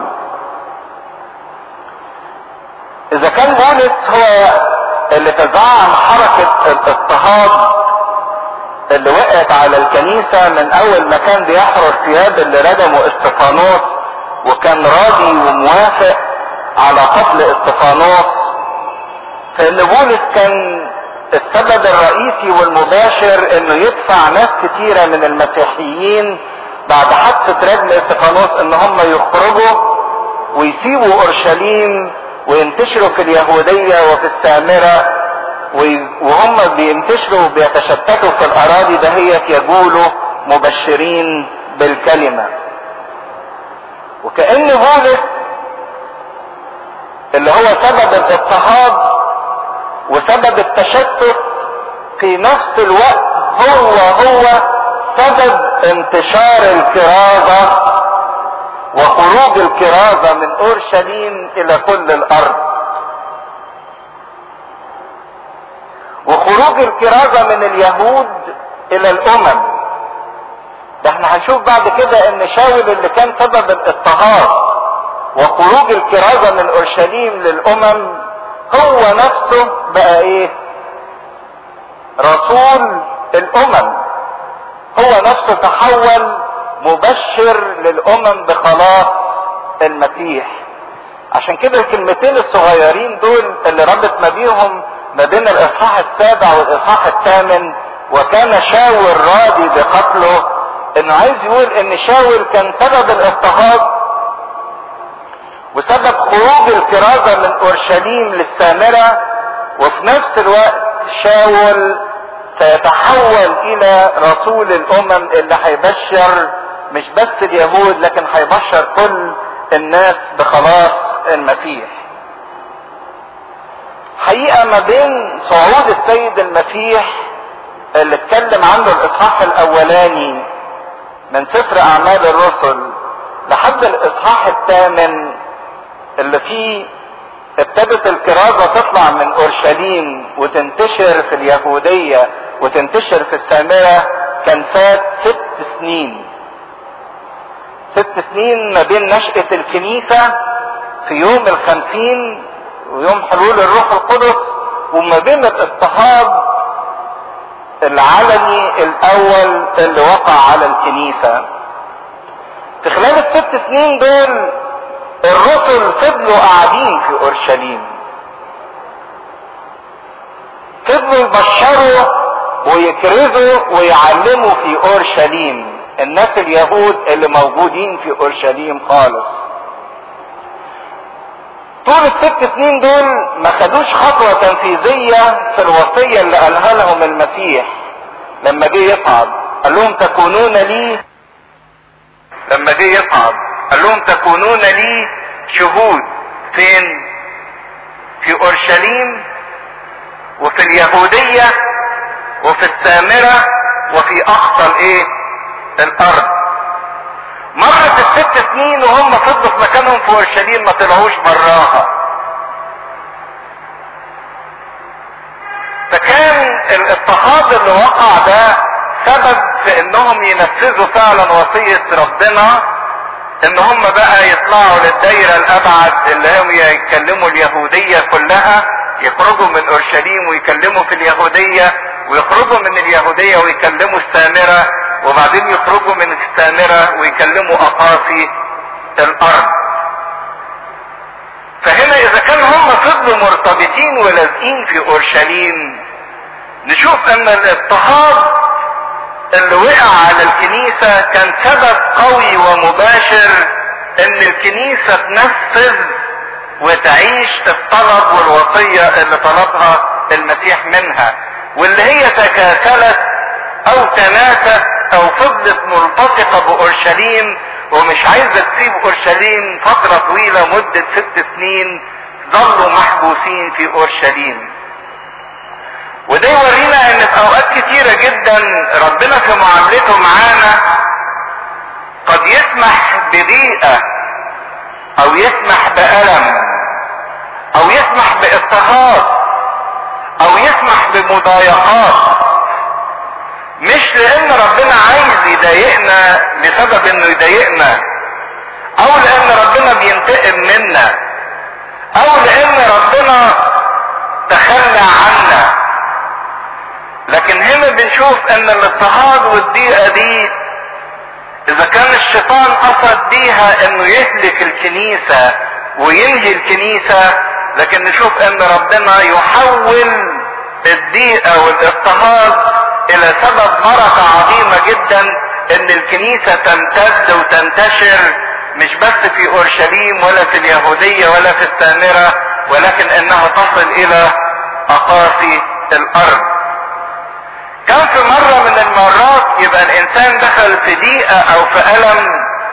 B: اذا كان بولس هو اللي تزعم حركة الاضطهاد اللي وقعت على الكنيسة من اول ما كان بيحرر ثياب اللي ردموا استفانوس، وكان راضي وموافق على قتل استفانوس، فان بولس كان السبب الرئيسي والمباشر انه يدفع ناس كتيرة من المسيحيين بعد حادثة رجم استفانوس ان هم يخرجوا ويسيبوا اورشليم وينتشروا في اليهودية وفي السامرة، وهم بينتشروا وبيتشتتوا في الاراضي دهيت يقولوا مبشرين بالكلمة. وكأن بولس اللي هو سبب الاضطهاد وسبب التشتت في نفس الوقت هو سبب انتشار الكرازة وخروج الكرازة من اورشليم الى كل الارض، وخروج الكرازة من اليهود الى الامم. ده احنا هنشوف بعد كده ان شاول اللي كان سبب الاضطهاد وخروج الكرازة من اورشليم للامم هو نفسه بقى ايه؟ رسول الامم. هو نفسه تحول مبشر للامم بخلاص المسيح. عشان كده الكلمتين الصغيرين دول اللي ربط ما بيهم ما بين الاصحاح السابع والاصحاح الثامن، وكان شاول راضي بقتله، انه عايز يقول ان شاول كان سبب الاضطهاد وسبب خروج الكرازة من اورشليم للسامرة، وفي نفس الوقت شاول سيتحول الى رسول الامم اللي هيبشر مش بس اليهود لكن هيبشر كل الناس بخلاص المسيح. حقيقة ما بين صعود السيد المسيح اللي اتكلم عنه الاصحاح الاولاني من سفر اعمال الرسل لحد الاصحاح الثامن اللي فيه ابتدت الكرازة تطلع من اورشليم وتنتشر في اليهودية وتنتشر في السامرة، كان فات 6 سنين. 6 سنين ما بين نشأة الكنيسة في يوم 50 ويوم حلول الروح القدس، وما بين الاضطهاد العلني الاول اللي وقع على الكنيسة. في خلال ال6 سنين دول الرسل فضلوا قاعدين في اورشليم، فضلوا يبشروا ويكرزوا ويعلموا في اورشليم الناس اليهود اللي موجودين في اورشليم خالص. طول ال6 سنين دول ما خدوش خطوة تنفيذية في الوصية اللي قالها لهم المسيح لما جه يصعد. قال لهم تكونون لي، لما جه يصعد قال لهم تكونون لي شهود. فين؟ في اورشليم وفي اليهودية وفي السامرة وفي اقصى الايه؟ الارض. مرت ال6 سنين وهم فضلوا في مكانهم في اورشليم، ما طلعوش براها. فكان الاضطهاد اللي وقع ده سبب في انهم ينفذوا فعلا وصية ربنا، ان هم بقى يطلعوا للدايرة الابعد اللي هم يكلموا اليهودية كلها، يخرجوا من اورشليم ويكلموا في اليهودية، ويخرجوا من اليهودية ويكلموا السامرة، وبعدين يخرجوا من السامرة ويكلموا اقاصي الارض. فهنا اذا كان هم فضلوا مرتبطين ولازقين في اورشليم، نشوف ان الاضطهاد اللي وقع على الكنيسة كان سبب قوي ومباشر ان الكنيسة تنفذ وتعيش الطلب والوصية اللي طلبها المسيح منها، واللي هي تكاسلت او تناست او فضلت ملتصقة باورشليم ومش عايزة تسيب اورشليم فترة طويلة مدة 6 سنين، ظلوا محبوسين في اورشليم. وده يورينا ان في اوقات كتيرة جدا ربنا في معاملته معانا قد يسمح بضيقة او يسمح بألم او يسمح باضطهاد او يسمح بمضايقات، مش لان ربنا عايز يضايقنا لسبب انه يضايقنا، او لان ربنا بينتقم منا، او لان ربنا تخلى عنا. لكن هنا بنشوف ان الاضطهاد والضيقة دي اذا كان الشيطان قصد بيها انه يهلك الكنيسة وينهي الكنيسة، لكن نشوف ان ربنا يحول الضيقة والاضطهاد الى سبب بركة عظيمة جدا ان الكنيسة تمتد وتنتشر، مش بس في اورشليم ولا في اليهودية ولا في السامرة، ولكن انها تصل الى اقاصي الارض. كان في مرة من المرات يبقى الانسان دخل في ضيقة او في الم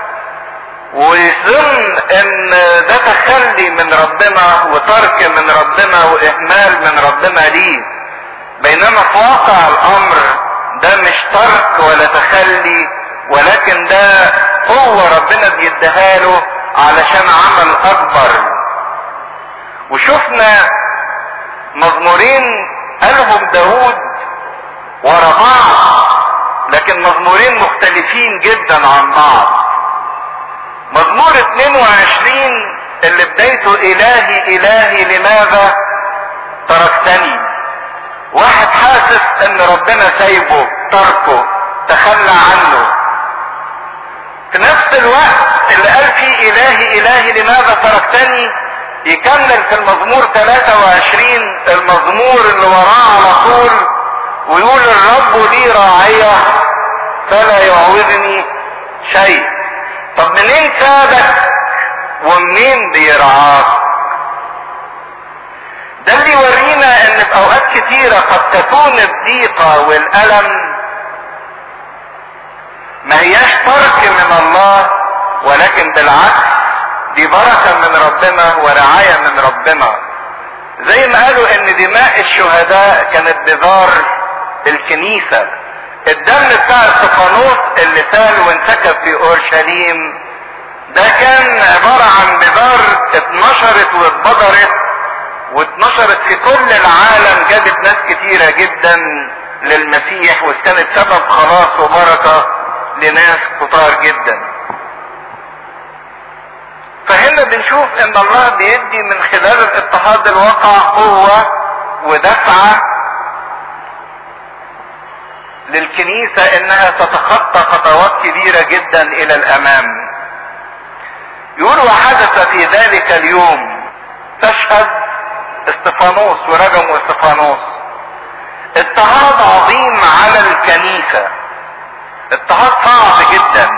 B: ويظن ان ده تخلي من ربنا وترك من ربنا واهمال من ربنا ليه، بينما في واقع الامر ده مش ترك ولا تخلي، ولكن ده قوة ربنا بيديها له علشان عمل اكبر. وشفنا مزمورين قالهم داود ورا بعض، لكن مزمورين مختلفين جدا عن بعض. مزمور 22 اللي بدايته الهي الهي لماذا تركتني، واحد حاسس ان ربنا سايبه تركه تخلى عنه. في نفس الوقت اللي قال فيه الهي الهي لماذا تركتني يكمل في المزمور 23 المزمور اللي وراه على طول ويقول الرب لي راعية فلا يعوزني شيء. طب منين سابك ومنين بيرعاك؟ ده اللي يورينا ان في اوقات كتيرة قد تكون الضيقة والألم ما هياش ترك من الله، ولكن بالعكس دي بركة من ربنا ورعاية من ربنا. زي ما قالوا ان دماء الشهداء كانت بذار الكنيسة. الدم بتاع استفانوس اللي سال وانسكب في اورشليم ده كان عبارة عن بذار اتنشرت واتبدرت واتنشرت في كل العالم، جابت ناس كتيرة جدا للمسيح وكانت سبب خلاص وبركة لناس كتار جدا. فهنا بنشوف ان الله بيدي من خلال الاضطهاد الواقع قوة ودفعة للكنيسة انها تتخطى خطوات كبيرة جدا الى الامام. يقول وحدث في ذلك اليوم تشهد استفانوس ورجم استفانوس اضطهاد عظيم على الكنيسة، اضطهاد صعب جدا.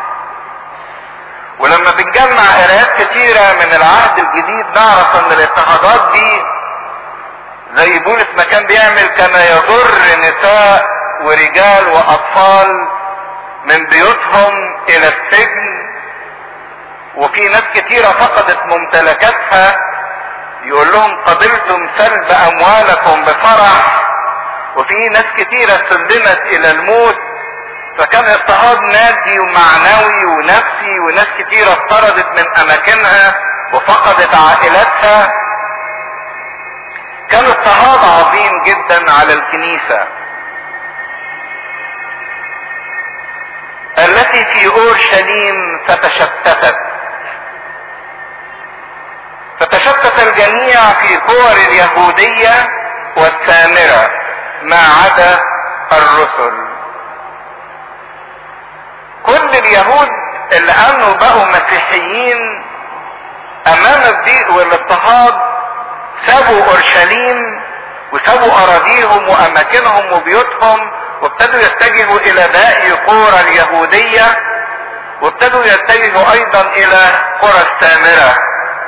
B: ولما بنجمع قراءات كتيرة من العهد الجديد نعرف ان الاضطهادات دي زي بولس ما كان بيعمل كما يضر نساء ورجال واطفال من بيوتهم الى السجن. وفي ناس كتيرة فقدت ممتلكاتها يقول لهم قبلتم سلب اموالكم بفرح، وفي ناس كتيرة سلمت الى الموت. فكان اضطهاد مادي ومعنوي ونفسي، وناس كتيرة اضطردت من اماكنها وفقدت عائلاتها. كان اضطهاد عظيم جدا على الكنيسة التي في اورشليم فتشتتت الجميع في كور اليهودية والسامرة ما عدا الرسل. كل اليهود اللي امنوا بقوا مسيحيين امام الضيق والاضطهاد سابوا اورشليم وسابوا اراضيهم واماكنهم وبيوتهم وابتدوا يتجهوا الى باقي قرى اليهودية، وابتدوا يتجهوا ايضا الى قرى السامرة،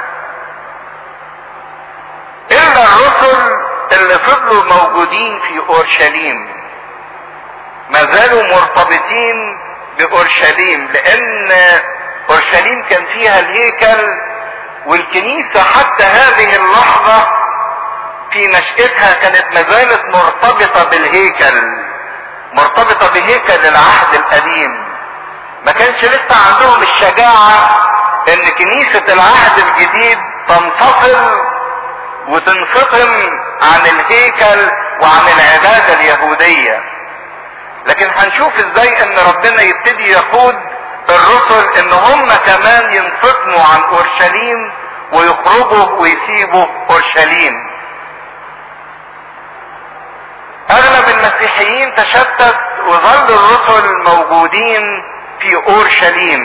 B: الا الرسل اللي فضلوا موجودين في اورشليم ما زالوا مرتبطين باورشليم، لان اورشليم كان فيها الهيكل والكنيسة حتى هذه اللحظة في نشأتها كانت ما زالت مرتبطة بالهيكل، مرتبطة بهيكل العهد القديم. ما كانش لسه عندهم الشجاعة ان كنيسة العهد الجديد تنفصل وتنفصل عن الهيكل وعن العبادة اليهودية. لكن هنشوف ازاي ان ربنا يبتدي يقود الرسل ان هم كمان ينفصلوا عن اورشليم ويخرجوا ويسيبوا اورشليم. اغلب المسيحيين تشتت وظل الرسل موجودين في اورشليم،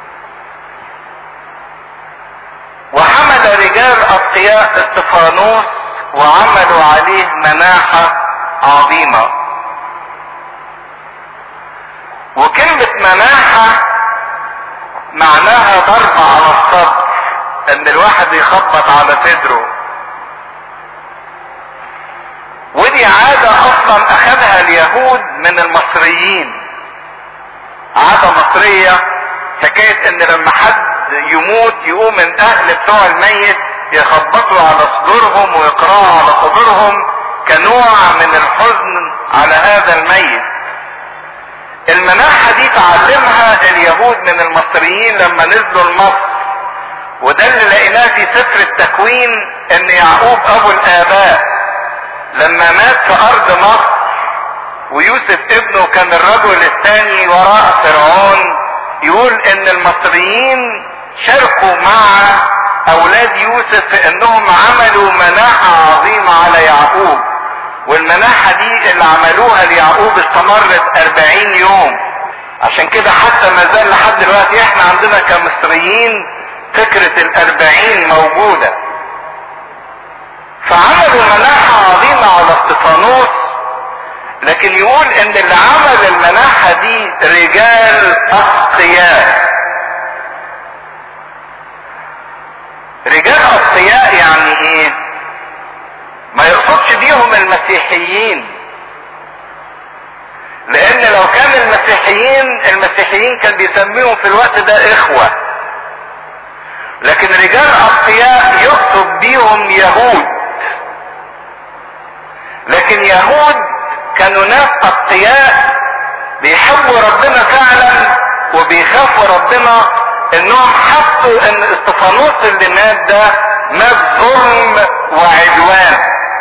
B: وحمل رجال اتقياء استفانوس وعملوا عليه مناحة عظيمة. وكلمة مناحة معناها ضرب على الصدر، ان الواحد يخبط على صدره. ودي عادة اصلا اخذها اليهود من المصريين، عادة مصرية، حكاية ان لما حد يموت يقوم من اهل بتوع الميت يخبطوا على صدورهم ويقرأوا على صدورهم كنوع من الحزن على هذا الميت. المناحة دي تعلمها اليهود من المصريين لما نزلوا لمصر، وده اللي لقيناه في سفر التكوين ان يعقوب ابو الاباء لما مات في ارض مصر ويوسف ابنه كان الرجل الثاني وراء فرعون، يقول ان المصريين شاركوا مع اولاد يوسف في انهم عملوا مناحة عظيمة على يعقوب. والمناحة دي اللي عملوها ليعقوب استمرت 40 يوم. عشان كده حتى ما زال لحد دلوقتي احنا عندنا كمصريين فكرة 40 موجودة. فعملوا مناحة عظيمة على استفانوس، لكن يقول ان اللي عمل المناحة دي رجال اتقياء. رجال اتقياء يعني ايه؟ ما يقصدش بيهم المسيحيين، لان لو كان المسيحيين كان بيسميهم في الوقت ده اخوة، لكن رجال اتقياء يقصد بيهم يهود. لكن يهود كانوا ناس اتقياء بيحبوا ربنا فعلا وبيخافوا ربنا، انهم حسوا ان استفانوس اللي مات ده مات ظلم وعدوان.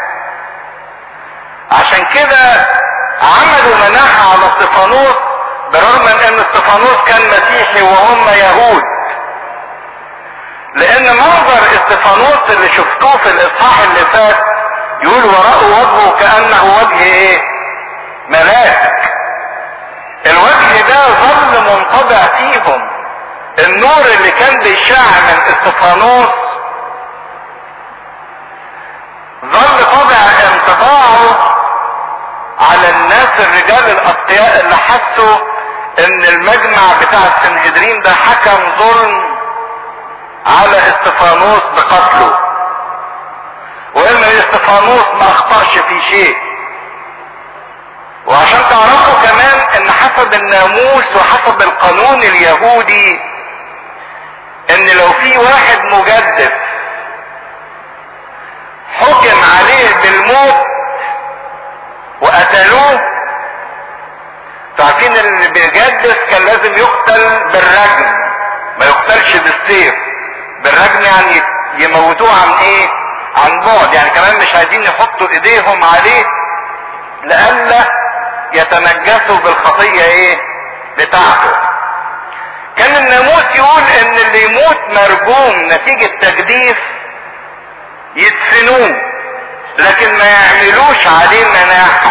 B: عشان كده عملوا مناحة على استفانوس برغم من ان استفانوس كان مسيحي وهم يهود. لان منظر استفانوس اللي شفتوه في الاصحاح اللي فات يقول وراءه وجهه كأنه وجه ايه؟ ملاك. الوجه ده ظل منطبع فيهم. النور اللي كان بيشع من استفانوس ظل طبع انطباعه على الناس الرجال الاتقياء اللي حسوا ان المجمع بتاع السنهدرين ده حكم ظلم على استفانوس بقتله، وان استفانوس ما اخطأش في شيء. وعشان تعرفوا كمان ان حسب الناموس وحسب القانون اليهودي ان لو في واحد مجدف حكم عليه بالموت وقتلوه، تعرفين اللي بيجدف كان لازم يقتل بالرجم، ما يقتلش بالسيف. بالرجم يعني يموتوه عن ايه؟ عن بعد، يعني كمان مش عايزين يحطوا ايديهم عليه لئلا يتنجسوا بالخطية ايه بتاعته. كان الناموس يقول ان اللي يموت مرجوم نتيجة تجديف يدفنوه، لكن ما يعملوش عليه مناحة،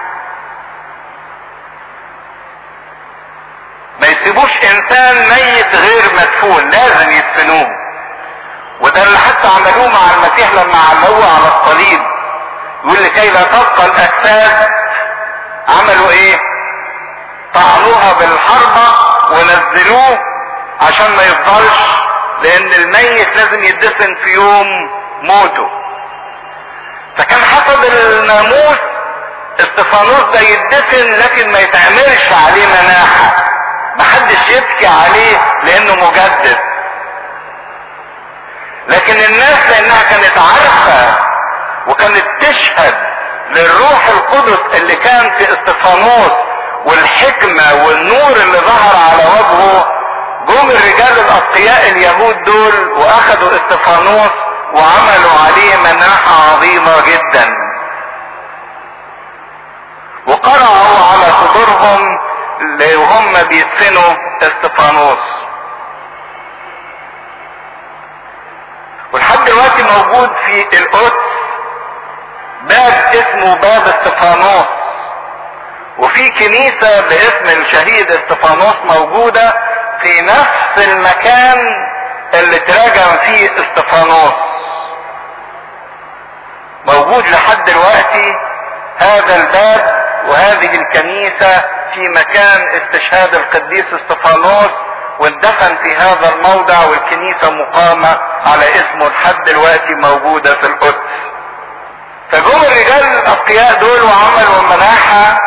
B: ما يسيبوش انسان ميت غير مدفون، لازم يدفنوه. وده اللي حتى عملوه مع المسيح لما علقوه على الصليب، يقول لكي لا تبقى الاجساد عملوا ايه؟ طعنوها بالحربة ونزلوه عشان ما يفضلش، لان الميت لازم يدفن في يوم موته. فكان حسب الناموس استفانوس ده يدفن لكن ما يتعملش عليه مناحة، محدش يبكي عليه لانه مجدد. لكن الناس لانها كانت عارفة وكانت تشهد للروح القدس اللي كان في استفانوس والحكمة والنور اللي ظهر على وجهه، جم الرجال الاتقياء اليهود دول واخدوا استفانوس وعملوا عليه مناحة عظيمة جدا، وقرعوا على صدورهم وهم بيدفنوا استفانوس. ولحد دلوقتي موجود في القدس باب اسمه باب استفانوس، وفي كنيسة باسم الشهيد استفانوس موجودة في نفس المكان اللي تراجم فيه استفانوس. موجود لحد دلوقتي هذا الباب وهذه الكنيسة في مكان استشهاد القديس استفانوس، واندفن في هذا الموضع، والكنيسة مقامة على اسمه لحد دلوقتي موجودة في القدس. فجم الرجال الاتقياء دول وعملوا مناحة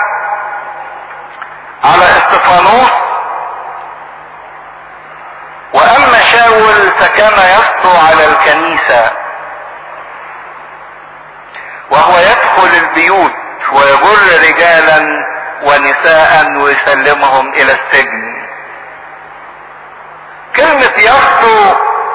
B: على استفانوس. واما شاول فكان يسطو على الكنيسة وهو يدخل البيوت ويجر رجالا ونساء ويسلمهم الى السجن. كلمة يسطو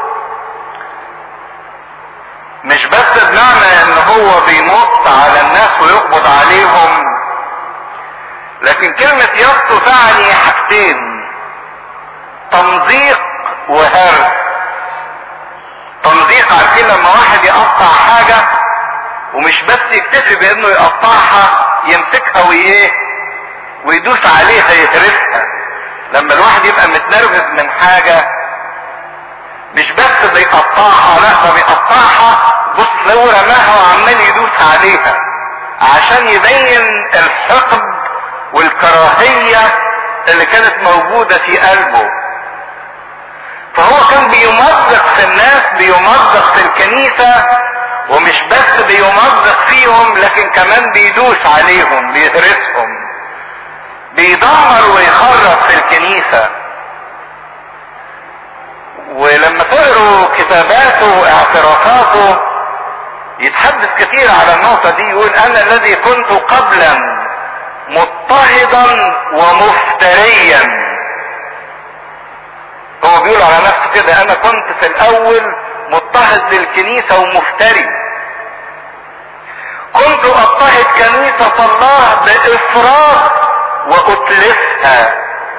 B: مش بس بمعنى ان هو بينط على الناس ويقبض عليهم، لكن كلمة يسطو تعني حاجتين: تمزيق وهرس. تمزيق، عارفين لما واحد يقطع حاجة ومش بس يكتفي بانه يقطعها، يمسكها ويدوس عليها يهرسها. لما الواحد يبقى متنرفز من حاجة مش بس بيقطعها، لا ده بيقطعها، بص لو رماها وعمال يدوس عليها عشان يبين الحقد والكراهية اللي كانت موجودة في قلبه. فهو كان بيمزق في الناس، بيمزق في الكنيسة، ومش بس بيمزق فيهم لكن كمان بيدوس عليهم، بيهرسهم، بيدمر ويخرب في الكنيسة. ولما تقروا كتاباته واعترافاته يتحدث كتير على النقطة دي، يقول: انا الذي كنت قبلا مضطهدا ومفتريا. هو بيقول على نفسه كده: انا كنت في الاول مضطهد للكنيسة ومفتري، كنت اضطهد كنيسة الله بافراط واتلفها.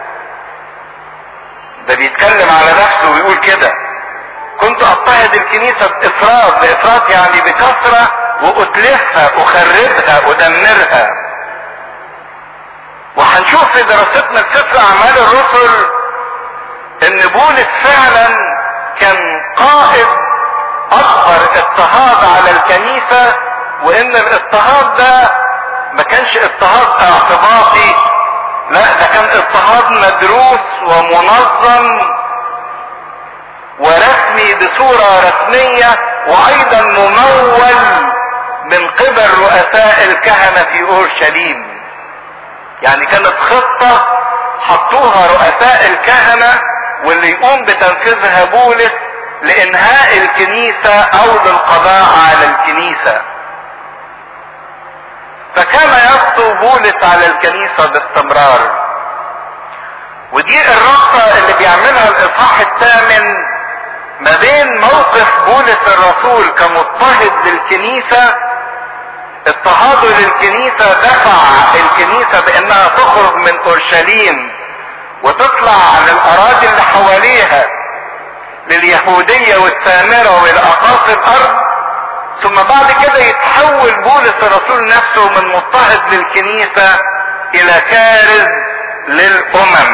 B: ده بيتكلم على نفسه ويقول كده: كنت اضطهد الكنيسة بافراط، بافراط يعني بكثرة، واتلفها، اخربها، ادمرها. وهنشوف في دراستنا في سفر اعمال الرسل ان بولس فعلا كان قائد اكبر اضطهاد على الكنيسة، وان الاضطهاد ده ما كانش اضطهاد اعتباطي، لا ده كان اضطهاد مدروس ومنظم ورسمي بصورة رسمية، وايضا ممول من قبل رؤساء الكهنة في اورشليم. يعني كانت خطة حطوها رؤساء الكهنة واللي يقوم بتنفيذها بولس لانهاء الكنيسة او للقضاء على الكنيسة. فكان يسطو بولس على الكنيسة باستمرار. ودي الرابطة اللي بيعملها الاصحاح الثامن ما بين موقف بولس الرسول كمضطهد للكنيسة، اضطهاده للكنيسة دفع الكنيسة بانها تخرج من اورشليم وتطلع على الاراضي اللي حواليها لليهودية والسامرة والاقاصي الارض، ثم بعد كده يتحول بولس الرسول نفسه من مضطهد للكنيسة الى كارز للامم،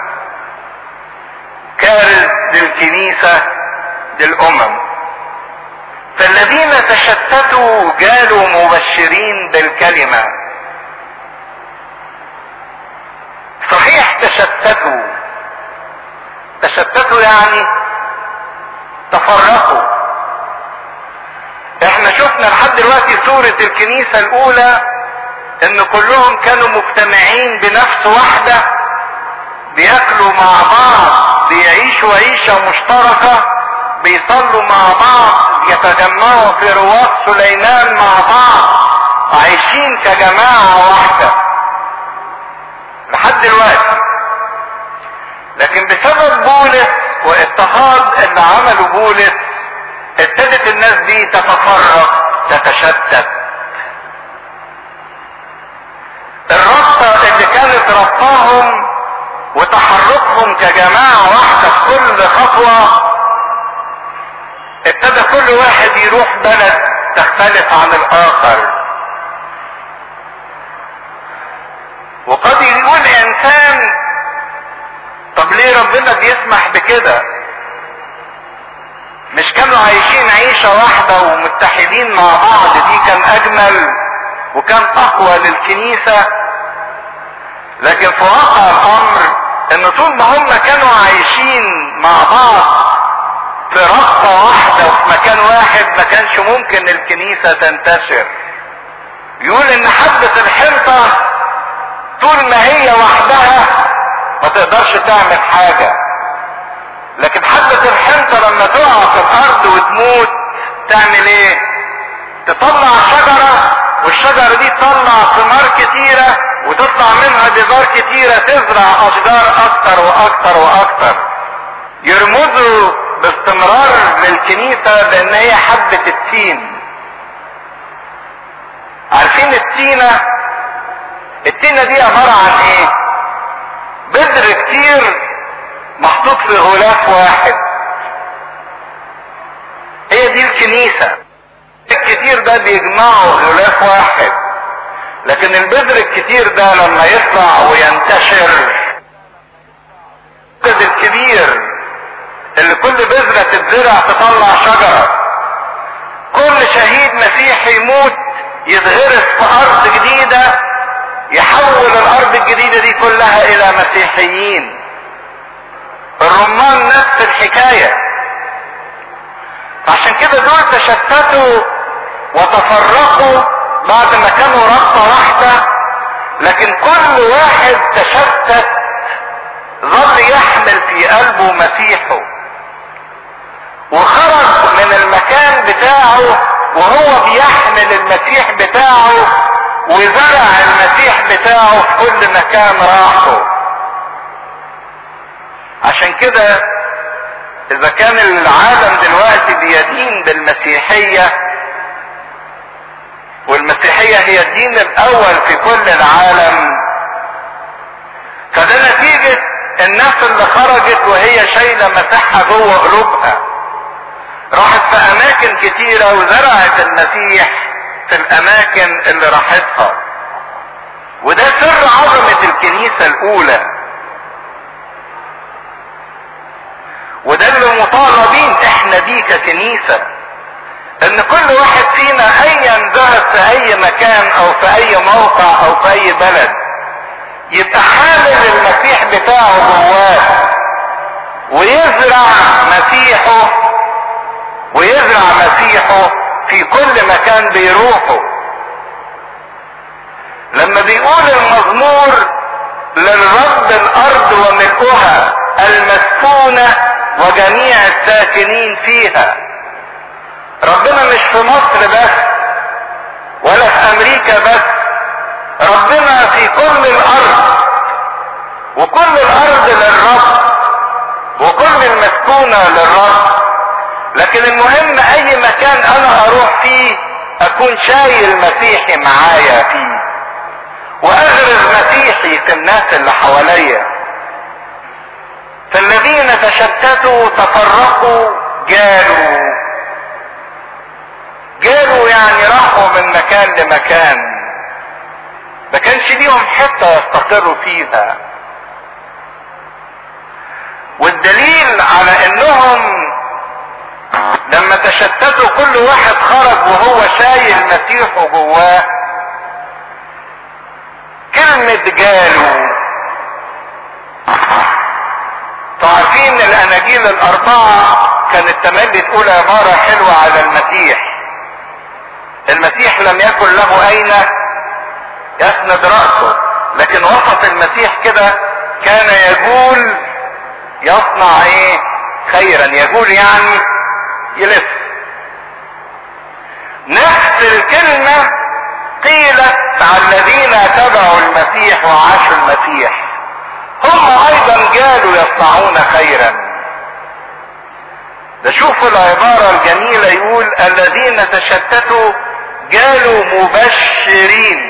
B: كارز للكنيسة للامم. فالذين تشتتوا جالوا مبشرين بالكلمة. صحيح تشتتوا يعني تفرقوا. احنا شفنا لحد دلوقتي صورة الكنيسة الاولى ان كلهم كانوا مجتمعين بنفس واحدة، بياكلوا مع بعض، بيعيشوا عيشة مشتركة، بيصلوا مع بعض، يتجمعوا في رواق سليمان مع بعض عايشين كجماعة واحدة لحد دلوقتي. لكن بسبب بولس واضطهاد اللي عمله بولس ابتدت الناس دي تتفرق تتشتت. الرابطة اللي كانت ربطاهم وتحركهم كجماعة واحدة في كل خطوة ابتدى كل واحد يروح بلد تختلف عن الآخر. وقد يقول انسان طب ليه ربنا بيسمح بكده؟ مش كانوا عايشين عيشة واحدة ومتحدين مع بعض؟ دي كان اجمل وكان اقوى للكنيسة. لكن في واقع الامر ان طول ما هم كانوا عايشين مع بعض في رابطة واحدة وفي مكان واحد ما كانش ممكن الكنيسة تنتشر. يقول ان حبة الحنطة طول ما هي وحدها ما تقدرش تعمل حاجة، لكن حبة الحنطة لما تقع في الارض وتموت تعمل ايه؟ تطلع شجرة، والشجرة دي تطلع ثمار كتيرة وتطلع منها بذار كتيرة تزرع اشجار اكتر واكتر واكتر. يرمزوا باستمرار للكنيسة بان هي حبة التين. عارفين التينة دي عبارة عن ايه؟ بذر كتير محطوط في غلاف واحد. هي دي الكنيسة. الكتير ده بيجمعوا غلاف واحد، لكن البذر الكتير ده لما يطلع وينتشر البذر الكبير اللي كل بذرة تتزرع تطلع شجرة. كل شهيد مسيحي يموت يتغرس في ارض جديدة يحول الارض الجديدة دي كلها الى مسيحيين. الرمان نفس الحكاية. عشان كده دول تشتتوا وتفرقوا بعد ما كانوا رابطة واحدة، لكن كل واحد تشتت ظل يحمل في قلبه مسيحه، وخرج من المكان بتاعه وهو بيحمل المسيح بتاعه وزرع المسيح بتاعه في كل مكان راحه. عشان كده اذا كان العالم دلوقتي بيدين بالمسيحية، والمسيحية هي الدين الاول في كل العالم، فده نتيجة الناس اللي خرجت وهي شايلة مسيحها جوه قلوبها، راحت في اماكن كتيرة وزرعت المسيح في الاماكن اللي راحتها. وده سر عظمة الكنيسة الاولى، وده اللي مطالبين احنا بيه ككنيسة، ان كل واحد فينا ايا ذهب في اي مكان او في اي موقع او في اي بلد يبقى حامل المسيح بتاعه جواه ويزرع مسيحه في كل مكان بيروحه. لما بيقول المزمور للرب الارض وملؤها المسكونة وجميع الساكنين فيها، ربنا مش في مصر بس ولا في امريكا بس، ربنا في كل الارض، وكل الارض للرب وكل المسكونة للرب. لكن المهم اي مكان انا اروح فيه اكون شايل مسيحي معايا فيه واغرز مسيحي في الناس اللي حواليا. فالذين تشتتوا تفرقوا جالوا يعني راحوا من مكان لمكان، ما كانش ليهم حتة يستقروا فيها. والدليل على انهم لما تشتتوا كل واحد خرج وهو شايل مسيحه جواه كلمة جالوا. تعرفين الاناجيل الاربعة كانت تملي تقول عبارة حلوة على المسيح. المسيح لم يكن له اين يسند رأسه، لكن وصف المسيح كده كان يقول يصنع ايه؟ خيرا. يقول يعني يلف. نفس الكلمة قيلت على الذين تبعوا المسيح وعاشوا المسيح، هم ايضا قالوا يصنعون خيرا. ده شوفوا العبارة الجميلة، يقول الذين تشتتوا قالوا مبشرين.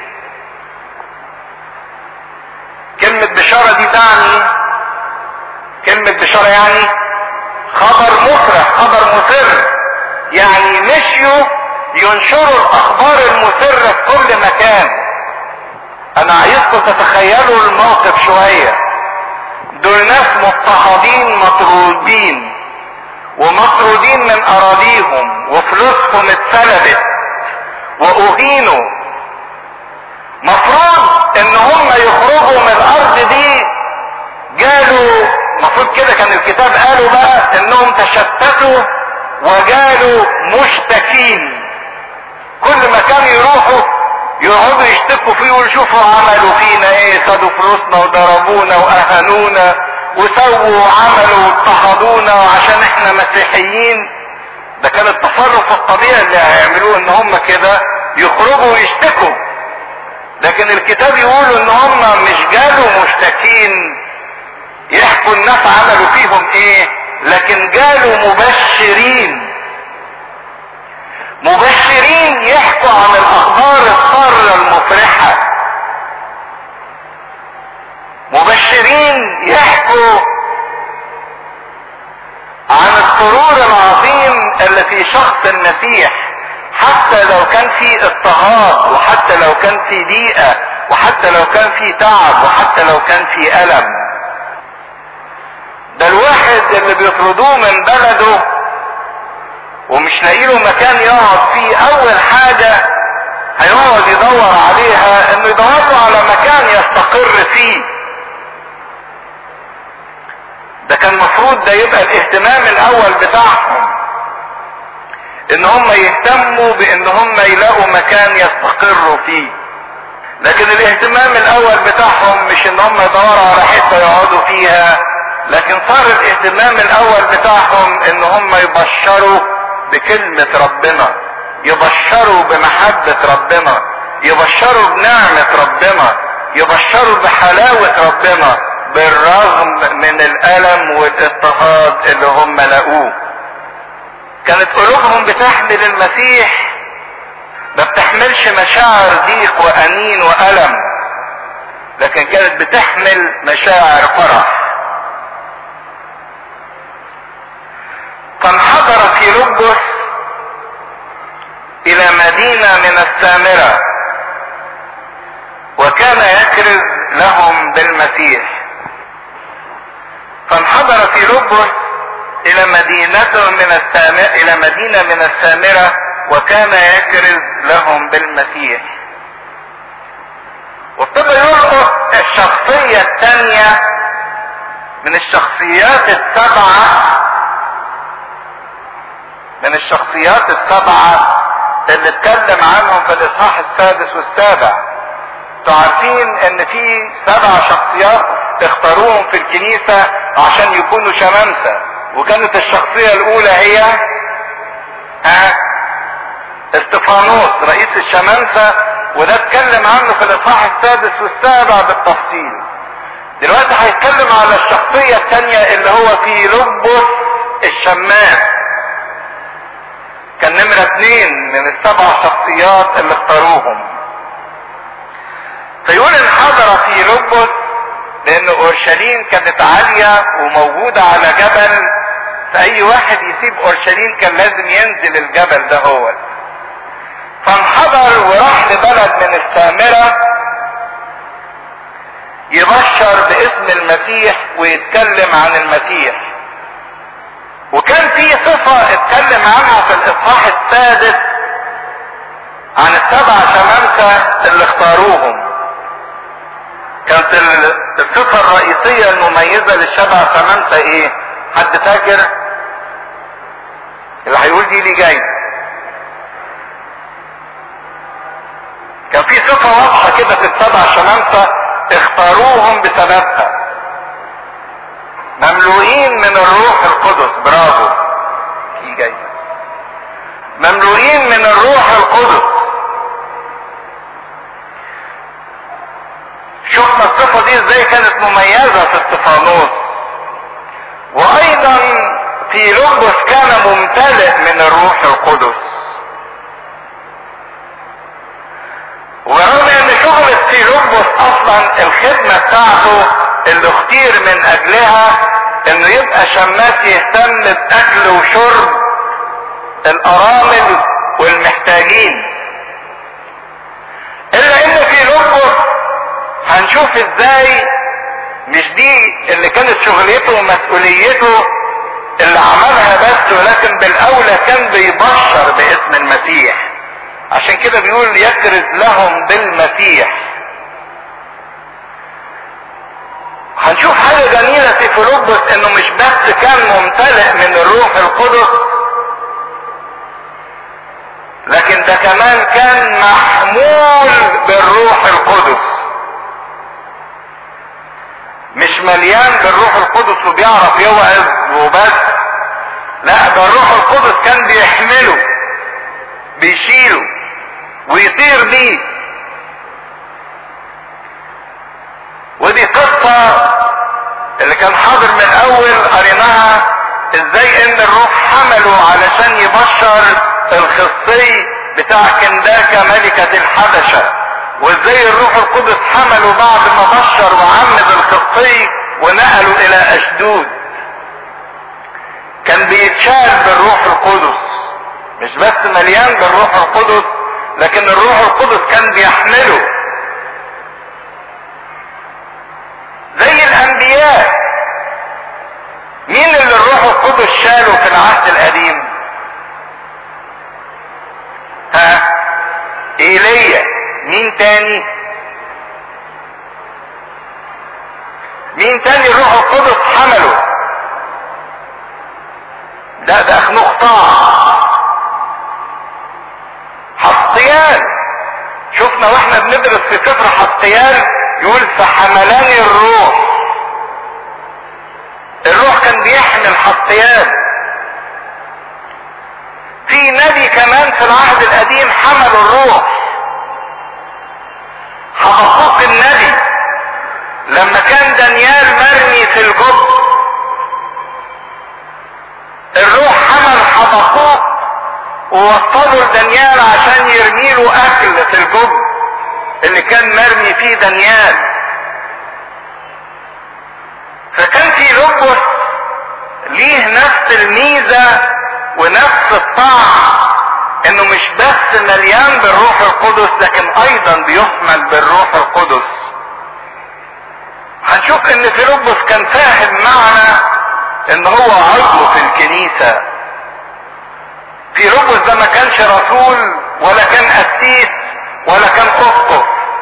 B: كلمة بشارة دي تعني، كلمة بشارة يعني خبر مفرح، خبر مسر، يعني مشيوا ينشروا الاخبار المسرة في كل مكان. انا عايزكم تتخيلوا الموقف شوية، دول ناس مضطهدين مطرودين ومطرودين من اراضيهم وفلوسهم اتسلبت واهينوا، مفروض ان هم يخرجوا من الارض دي. قالوا مفروض كده، كان الكتاب قالوا بقى انهم تشتتوا وقالوا مشتكين. كل مكان يروحوا يقعدوا يشتكوا فيه ويشوفوا عملوا فينا ايه، خدوا فلوسنا وضربونا واهانونا وسووا وعملوا واضطهدونا عشان احنا مسيحيين. ده كان التصرف الطبيعي اللي هيعملوه، ان هم كده يخرجوا ويشتكوا. لكن الكتاب يقول ان هم مش قالوا مشتكين يحكوا الناس عملوا فيهم ايه، لكن قالوا مبشرين. مبشرين يحكوا عن الاخبار السارة المفرحة، مبشرين يحكوا عن السرور العظيم اللي في شخص المسيح، حتى لو كان في اضطهاد، وحتى لو كان في ضيقة، وحتى لو كان في تعب، وحتى لو كان في ألم. ده الواحد اللي بيطردوه من بلده ومش لاقي له مكان يقعد فيه، اول حاجة هيقعد يدور عليها انه يدور له على مكان يستقر فيه. ده كان مفروض ده يبقى الاهتمام الاول بتاعهم، ان هم يهتموا بان هم يلاقوا مكان يستقروا فيه. لكن الاهتمام الاول بتاعهم مش ان هم يدوروا على حتة يقعدوا فيها، لكن صار الاهتمام الاول بتاعهم ان هم يبشروا بكلمة ربنا، يبشروا بمحبة ربنا، يبشروا بنعمة ربنا، يبشروا بحلاوة ربنا بالرغم من الألم والاضطهاد اللي هم لقوه. كانت قلوبهم بتحمل المسيح، ما بتحملش مشاعر ضيق وأنين وألم، لكن كانت بتحمل مشاعر فرح. فانحدر فيلبس الى مدينة من السامرة وكان يكرز لهم بالمسيح. فانحدر فيلبس الى مدينة من السامرة وكان يكرز لهم بالمسيح. وابتدى يلقط الشخصية الثانية من الشخصيات السبعة، من الشخصيات السبعة اللي اتكلم عنهم في الاصحاح السادس والسابع. انتوا عارفين ان في 7 شخصيات اختاروهم في الكنيسة عشان يكونوا شمامسة، وكانت الشخصية الاولى هي استفانوس رئيس الشمامسة، وده اتكلم عنه في الاصحاح السادس والسابع بالتفصيل. دلوقتي هيتكلم على الشخصية الثانية اللي هو فيلبس الشماس، كان نمرة 2 من ال7 شخصيات اللي اختاروهم. فيقول انحدر فيلبس لان اورشليم كانت عالية وموجودة على جبل، فاي واحد يسيب اورشليم كان لازم ينزل الجبل ده هو. فانحدر وراح لبلد من السامرة يبشر باسم المسيح ويتكلم عن المسيح. وكان في صفة اتكلم عنها في الاصحاح السادس عن ال7 شمامسة اللي اختاروهم. كانت الصفة الرئيسية المميزة لل7 شمامسة ايه؟ حد فاكر؟ اللي هيقول دي لي جاي. كان في صفة واضحة كده في ال7 شمامسة اختاروهم بسببها، مملوئين من الروح القدس. برافو، في جاي. مملوئين من الروح القدس. شفنا الصفة دي ازاي كانت مميزة في استفانوس. وايضا فيلبس كان ممتلئ من الروح القدس. ورغم ان شغلة فيلبس اصلا الخدمة بتاعته اللي اختير من اجلها انه يبقى شماس يهتم باكل وشرب الارامل والمحتاجين، الا ان فيلبس هنشوف ازاي مش دي اللي كانت شغلته ومسؤوليته اللي عملها بس، ولكن بالاولى كان بيبشر باسم المسيح. عشان كده بيقول يكرز لهم بالمسيح. هنشوف حاجة جميلة في فيلبس انه مش بس كان ممتلئ من الروح القدس، لكن ده كمان كان محمول بالروح القدس. مش مليان بالروح القدس وبيعرف يوعظ وبس، لا ده الروح القدس كان بيحمله بيشيله ويطير بيه. ودي قصة اللي كان حاضر من اول قريناها ازاي ان الروح حمله علشان يبشر الخصي بتاع كنداكة ملكة الحبشة، وازاي الروح القدس حمله بعد ما بشر وعمد الخصي ونقله الى اشدود. كان بيتشال بالروح القدس، مش بس مليان بالروح القدس، لكن الروح القدس كان بيحمله. زي الانبياء، مين اللي الروح القدس شاله في العهد القديم؟ ايليا. مين تاني؟ مين تاني الروح القدس حمله؟ ده اخنوخطاع. حطيان، شفنا واحنا بندرس في سفر حطيان يقول فحملاني الروح. الروح كان بيحمل حطيان. في نبي كمان في العهد القديم حمل الروح، حبقوق النبي. لما كان دانيال مرمي في الجب، الروح حمل حبقوق ووصله لدانيال عشان يرميله اكل في الجب اللي كان مرمي فيه دانيال. فكان في لبس ليه نفس الميزة ونفس الطعم، انه مش بس مليان بالروح القدس لكن ايضا بيحمل بالروح القدس. هنشوف ان فيلبس كان فاهم معنى ان هو عضو في الكنيسة. فيلبس ده ما كانش رسول ولا كان قسيس ولا كان اسقف.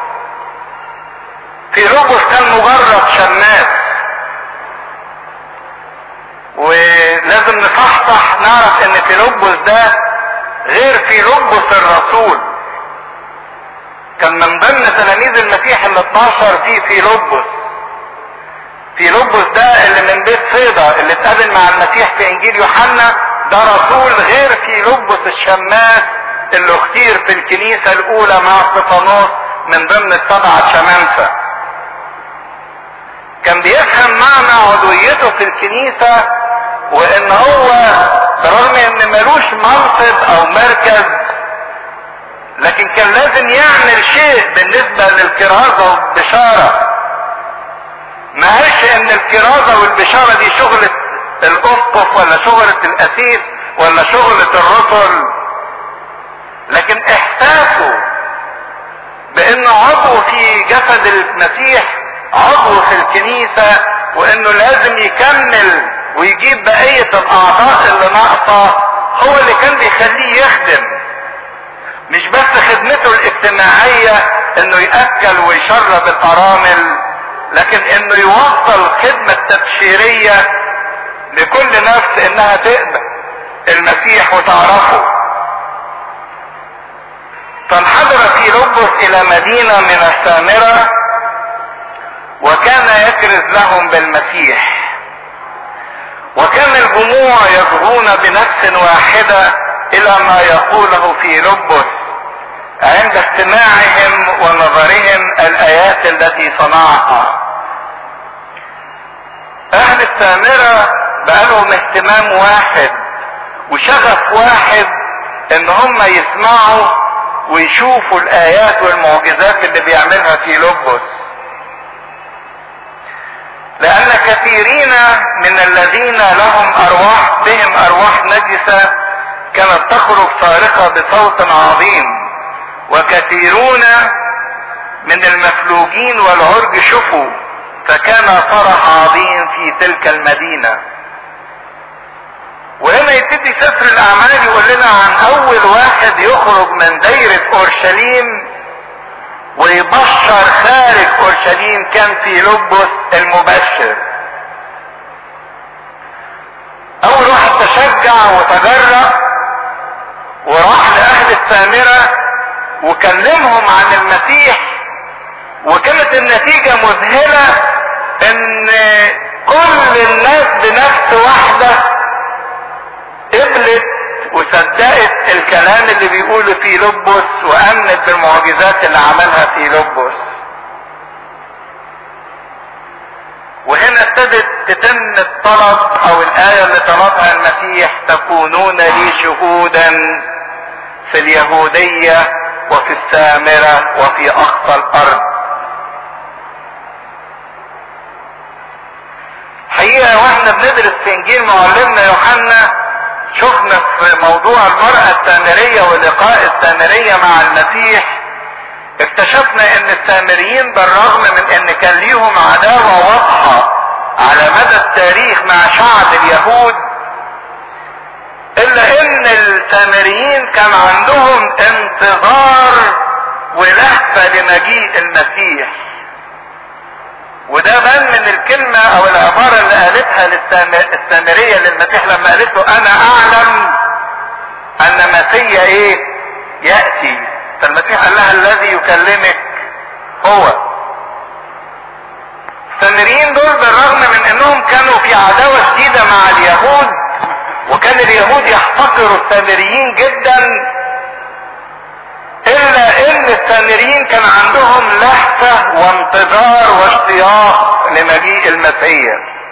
B: فيلبس كان مجرد شماس. ولازم نصحصح نعرف ان فيلبس ده غير فيلبس الرسول. كان من ضمن تلاميذ المسيح ال 12 في فيلبس. فيلبس ده اللي من بيت صيدا اللي اتقابل مع المسيح في انجيل يوحنا، ده رسول غير فيلبس الشماس اللي اختير في الكنيسة الاولى مع استفانوس من ضمن ال7 شمامسة. كان بيفهم معنى عضويته في الكنيسة، وان هو برغم ان ملوش منصب او مركز لكن كان لازم يعمل شيء بالنسبة للكرازة والبشارة. ما هيش ان الكرازة والبشارة دي شغلة الاسقف ولا شغلة القسيس ولا شغلة الرسل، لكن احساسه بانه عضو في جسد المسيح، عضو في الكنيسة، وانه لازم يكمل ويجيب بقية الاعضاء اللي ناقصة، هو اللي كان بيخليه يخدم. مش بس خدمته الاجتماعية انه يأكل ويشرب الارامل، لكن انه يوصل خدمة تبشيرية لكل نفس انها تقبل المسيح وتعرفه. فانحدر فيلبس الى مدينة من السامرة وكان يكرز لهم بالمسيح. وكان الجموع يصغون بنفس واحدة الى ما يقوله فيلبس عند استماعهم ونظرهم الآيات التي صنعها. أهل السامرة بقالهم اهتمام واحد وشغف واحد ان هم يسمعوا ويشوفوا الآيات والمعجزات اللي بيعملها فيلبس، لأن كثيرين من الذين لهم بهم أرواح نجسة كانت تخرج صارخة بصوت عظيم، وكثيرون من المفلوجين والعرج شفوا، فكان فرح عظيم في تلك المدينة. وهنا يبتدي سفر الأعمال يقول لنا عن أول واحد يخرج من دايرة أورشليم ويبشر خارج أورشليم كان فيلبس المبشر. أول واحد تشجع وتجرأ وراح لأهل السامرة وكلمهم عن المسيح، وكانت النتيجة مذهلة ان كل الناس بنفس واحدة قبلت وصدقت الكلام اللي بيقوله فيلبس وامنت بالمعجزات اللي عملها فيلبس. وهنا ابتدت تتم الطلب او الآية اللي طلبها المسيح: تكونون لي شهودا في اليهودية وفي السامرة وفي اقصى الارض. حقيقة واحنا بندرس في انجيل معلمنا يوحنا شفنا في موضوع المرأة السامرية ولقاء السامرية مع المسيح، اكتشفنا ان السامريين بالرغم من ان كان ليهم عداوة واضحة على مدى التاريخ مع شعب اليهود، الا ان السامريين كان عندهم انتظار ولهفة لمجيء المسيح. وده بان من الكلمة او العبارة اللي قالتها السامرية للمسيح لما قالت له: انا اعلم ان مسيا ايه يأتي. فالمسيح قال لها: الذي يكلمك هو. السامريين دول بالرغم من انهم كانوا في عداوة شديدة مع اليهود، وكان اليهود يحتقروا السامريين جدا، الا ان السامريين كان عندهم لهفة وانتظار واشتياق لمجيء المسيح.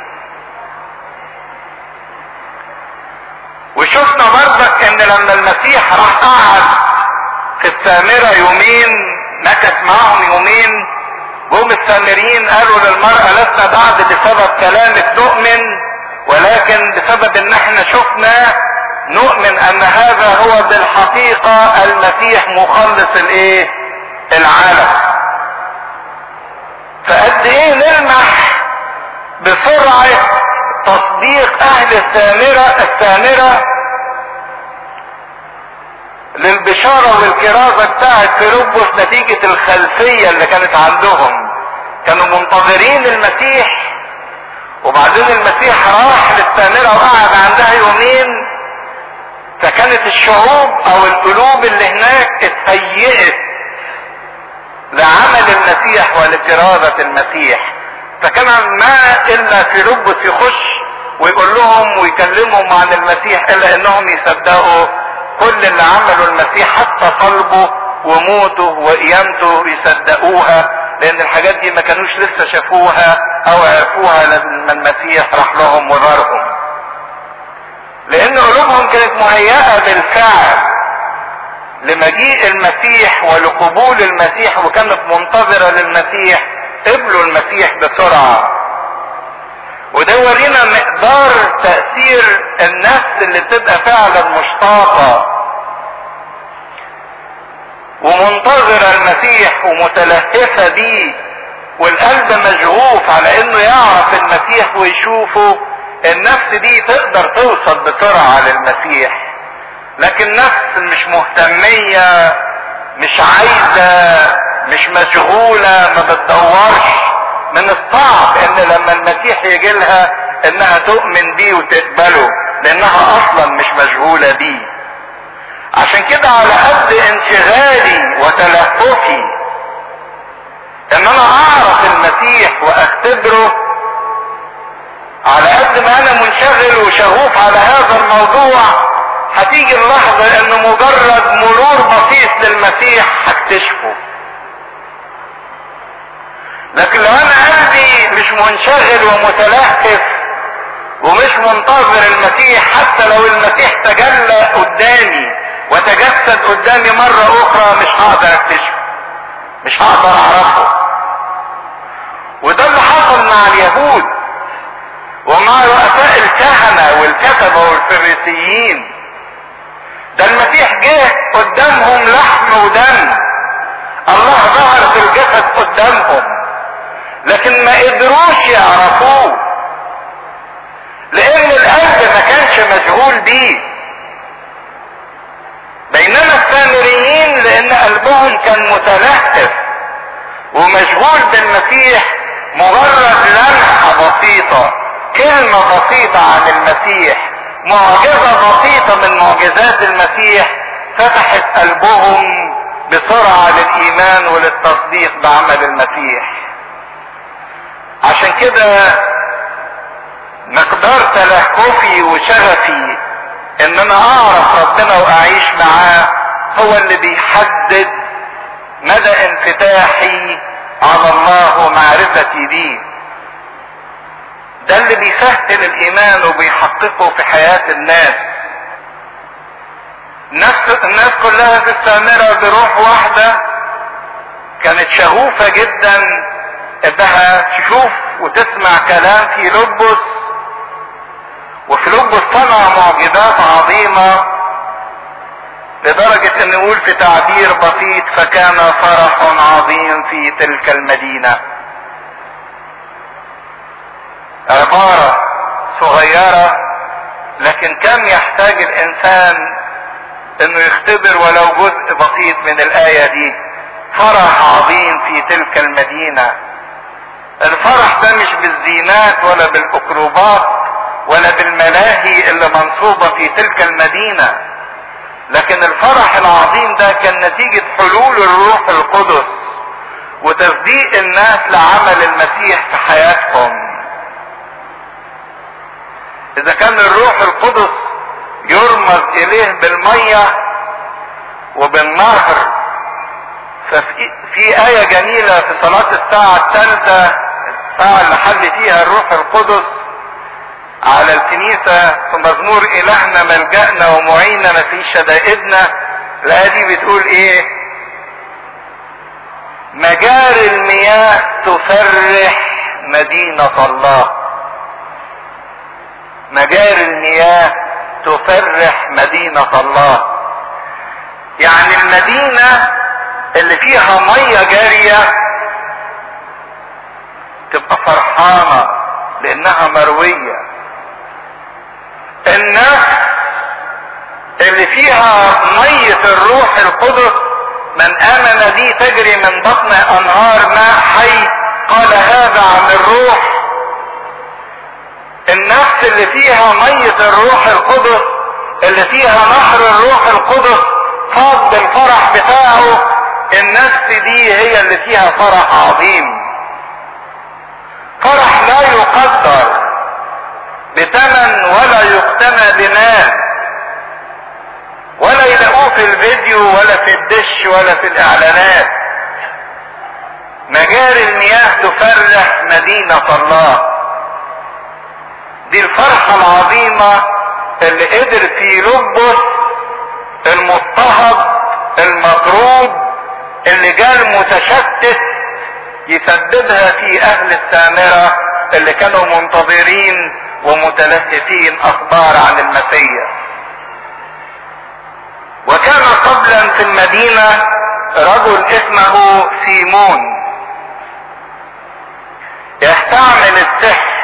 B: وشفنا برضك ان لما المسيح راح قعد في السامرة يومين، مكث معهم يومين، جم السامريين قالوا للمرأة: لسنا بعد بسبب كلامك نؤمن، ولكن بسبب ان احنا شفنا نؤمن ان هذا هو بالحقيقة المسيح مخلص الايه العالم. فقد ايه نلمح بسرعة تصديق اهل السامرة للبشارة والكرازة بتاعت فيلبس نتيجة الخلفية اللي كانت عندهم. كانوا منتظرين المسيح، وبعدين المسيح راح للسامرة وقعد عندها يومين، فكانت الشعوب او القلوب اللي هناك اتهيئت لعمل المسيح ولكرازة المسيح. فكان ما الا فيلبس يخش ويقول لهم ويكلمهم عن المسيح الا انهم يصدقوا كل اللي عمله المسيح، حتى صلبه وموته وقيامته يصدقوها، لان الحاجات دي ما كانوش لسه شافوها او عرفوها لما المسيح راح لهم وزارهم، لان قلوبهم كانت مهيئة بالفعل لمجيء المسيح ولقبول المسيح، وكانت منتظرة للمسيح. قبلوا المسيح بسرعة. وده ورينا مقدار تأثير النفس اللي بتبقى فعلا مشتاقة ومنتظرة المسيح ومتلهفة بيه، والقلب مشغوف على انه يعرف المسيح ويشوفه. النفس دي تقدر توصل بسرعة للمسيح، لكن نفس مش مهتمية، مش عايزة، مش مشغولة، ما بتدورش، من الصعب ان لما المسيح يجي لها انها تؤمن بيه وتقبله، لانها اصلا مش مشغولة بيه. عشان كده على قد انشغالي وتلهفي ان انا اعرف المسيح واختبره، على قد ما انا منشغل وشغوف على هذا الموضوع تيجي اللحظة انه مجرد مرور بسيط للمسيح هكتشفه. لكن لو انا قلبي مش منشغل ومتلهف ومش منتظر المسيح، حتى لو المسيح تجلى قدامي وتجسد قدامي مرة اخرى، مش هقدر اكتشفه، مش هقدر اعرفه. وده اللي حصل مع اليهود ومع رؤساء الكهنة والكتبة والفريسيين. ده المسيح جه قدامهم لحم ودم، الله ظهر في الجسد قدامهم، لكن ما قدروش يعرفوه لان القلب ما كانش مشغول بيه. بينما السامريين لان قلبهم كان متلهف ومشغول بالمسيح، مجرد لمحة بسيطة، كلمة بسيطة عن المسيح، معجزة بسيطة من معجزات المسيح، فتحت قلبهم بسرعة للإيمان وللتصديق بعمل المسيح. عشان كده مقدار تلهفي وشغفي ان انا اعرف ربنا واعيش معاه هو اللي بيحدد مدى انفتاحي على الله ومعرفتي بيه. ده اللي بيسهل الايمان وبيحققه في حياة الناس. الناس كلها في السامرة بروح واحدة كانت شغوفة جدا انها تشوف وتسمع كلام فيلبس، وفيلبس صنع معجزات عظيمة لدرجة ان نقول في تعبير بسيط: فكان فرح عظيم في تلك المدينة. عبارة صغيرة لكن كم يحتاج الانسان انه يختبر ولو جزء بسيط من الآية دي: فرح عظيم في تلك المدينة. الفرح ده مش بالزينات ولا بالاكروبات ولا بالملاهي اللي منصوبة في تلك المدينة، لكن الفرح العظيم ده كان نتيجة حلول الروح القدس وتصديق الناس لعمل المسيح في حياتهم. اذا كان الروح القدس يرمز اليه بالمية وبالنهر، ففي آية جميلة في صلاة الساعة الثالثة، الساعة اللي حل فيها الروح القدس على الكنيسة، في مزمور إلهنا ملجأنا ومعيننا في شدائدنا، الآية دي بتقول إيه؟ مجاري المياه تفرح مدينة الله. مجاري المياه تفرح مدينة الله، يعني المدينة اللي فيها مية جارية تبقى فرحانة لانها مروية. الناس اللي فيها مية الروح القدس من امن بي تجري من بطن انهار ماء حي، قال هذا عن الروح. النفس اللي فيها مية الروح القدس، اللي فيها نهر الروح القدس فاض بالفرح بتاعه، النفس دي هي اللي فيها فرح عظيم، فرح لا يقدر بثمن ولا يقتنى بمال، ولا يلاقوه في الفيديو ولا في الدش ولا في الاعلانات. مجاري المياه تفرح مدينة الله. دي الفرحة العظيمة اللي قدر فيلبس المضطهد المطرود اللي جال متشتت يسببها في اهل السامرة اللي كانوا منتظرين ومتلهفين اخبار عن المسيح. وكان قبلا في المدينة رجل اسمه سيمون يستعمل السحر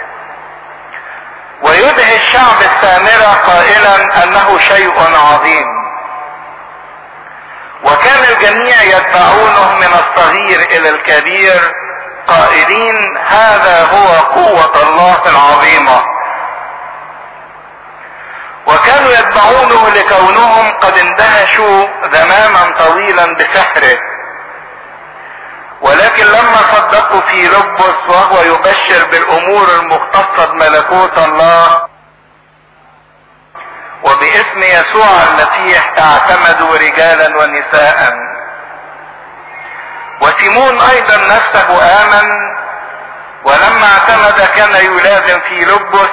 B: ويدعي الشعب السامرة قائلا انه شيء عظيم، وكان الجميع يتبعونه من الصغير الى الكبير قائلين هذا هو قوة الله العظيمة. وكانوا يتبعونه لكونهم قد اندهشوا زمانا طويلا بسحره، ولكن لما صدقوا فيلبس وهو يبشر بالامور المختصة بملكوت الله وباسم اسم يسوع المسيح اعتمدوا رجالا ونساء. وسيمون ايضا نفسه امن، ولما اعتمد كان يلازم في لبس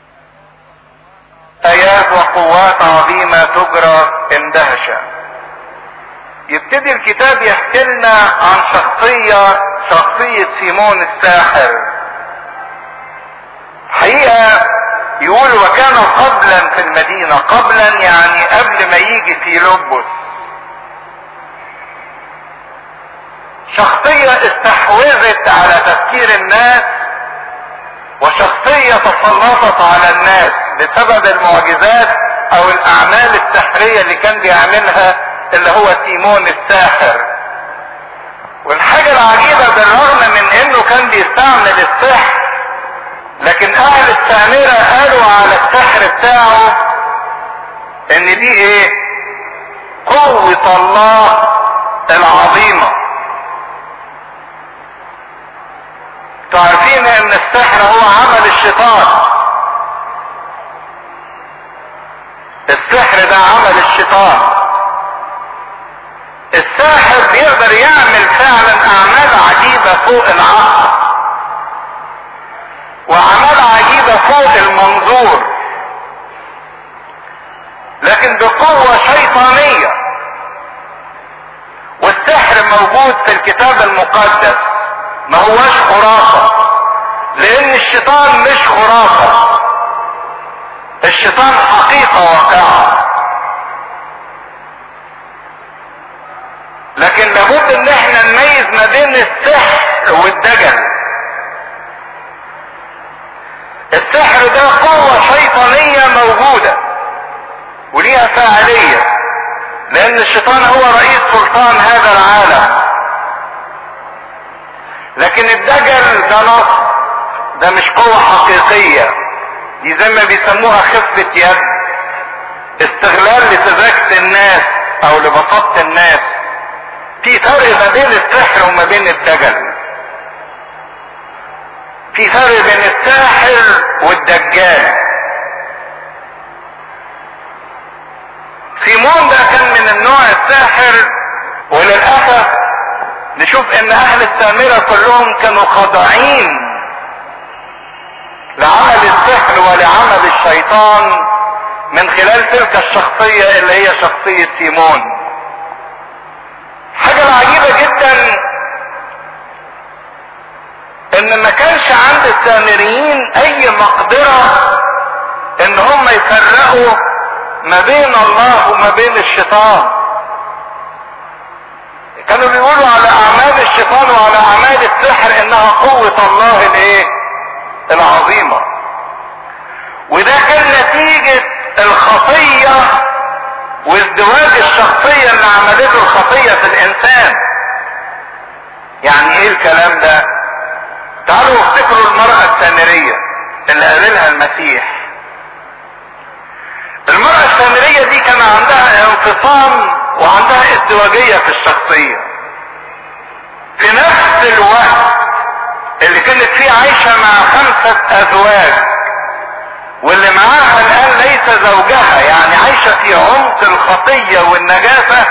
B: ايات وقوات عظيمة تجرى اندهش. يبتدي الكتاب يحكي لنا عن شخصية سيمون الساحر. حقيقة يقول وكان قبلا في المدينة، قبلا يعني قبل ما يجي في لبس، شخصية استحوذت على تفكير الناس، وشخصية تسلطت على الناس بسبب المعجزات او الاعمال السحرية اللي كان بيعملها اللي هو سيمون الساحر. والحاجة العجيبة بالرغم من انه كان بيستعمل السحر، لكن اهل السامرة قالوا على السحر بتاعه ان دي ايه؟ قوة الله العظيمة. تعرفين ان السحر هو عمل الشيطان. السحر ده عمل الشيطان. الساحر بيقدر يعمل فعلا اعمال عجيبة فوق العقل، واعمال عجيبة فوق المنظور، لكن بقوة شيطانية. والسحر موجود في الكتاب المقدس، ما هوش خرافة، لان الشيطان مش خرافة، الشيطان حقيقة واقعة. لكن لابد ان احنا نميز ما بين السحر والدجل. السحر ده قوة شيطانية موجودة وليها فاعلية، لان الشيطان هو رئيس سلطان هذا العالم. لكن الدجل ده نصب، ده مش قوة حقيقية، دي زي ما بيسموها خفة يد، استغلال لسذاجة الناس او لبساطة الناس. في فرق ما بين السحر وما بين الدجل، في فرق بين الساحر والدجال. سيمون ده كان من النوع الساحر، وللأسف نشوف ان اهل السامرة كلهم كانوا خاضعين لعمل السحر ولعمل الشيطان من خلال تلك الشخصية اللي هي شخصية سيمون. حاجة العجيبة جدا ان ما كانش عند السامريين اي مقدرة ان هم يفرقوا ما بين الله وما بين الشيطان. كانوا بيقولوا على اعمال الشيطان وعلى اعمال السحر انها قوة الله الايه؟ العظيمة. وده كان نتيجة الخطية وازدواج الشخصية اللي عملته الخطية في الانسان. يعني ايه الكلام ده؟ تعالوا افتكروا المرأة السامرية اللي قال لها المسيح. المرأة السامرية دي كان عندها انفصام وعندها ازدواجية في الشخصية. في نفس الوقت اللي كانت فيه عايشة مع 5 ازواج، واللي معاها الان ليس زوجها، يعني عايشة في عمق الخطية والنجاسة،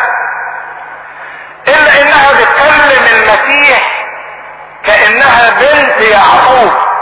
B: الا انها بتكلم المسيح كأنها بنت يعقوب.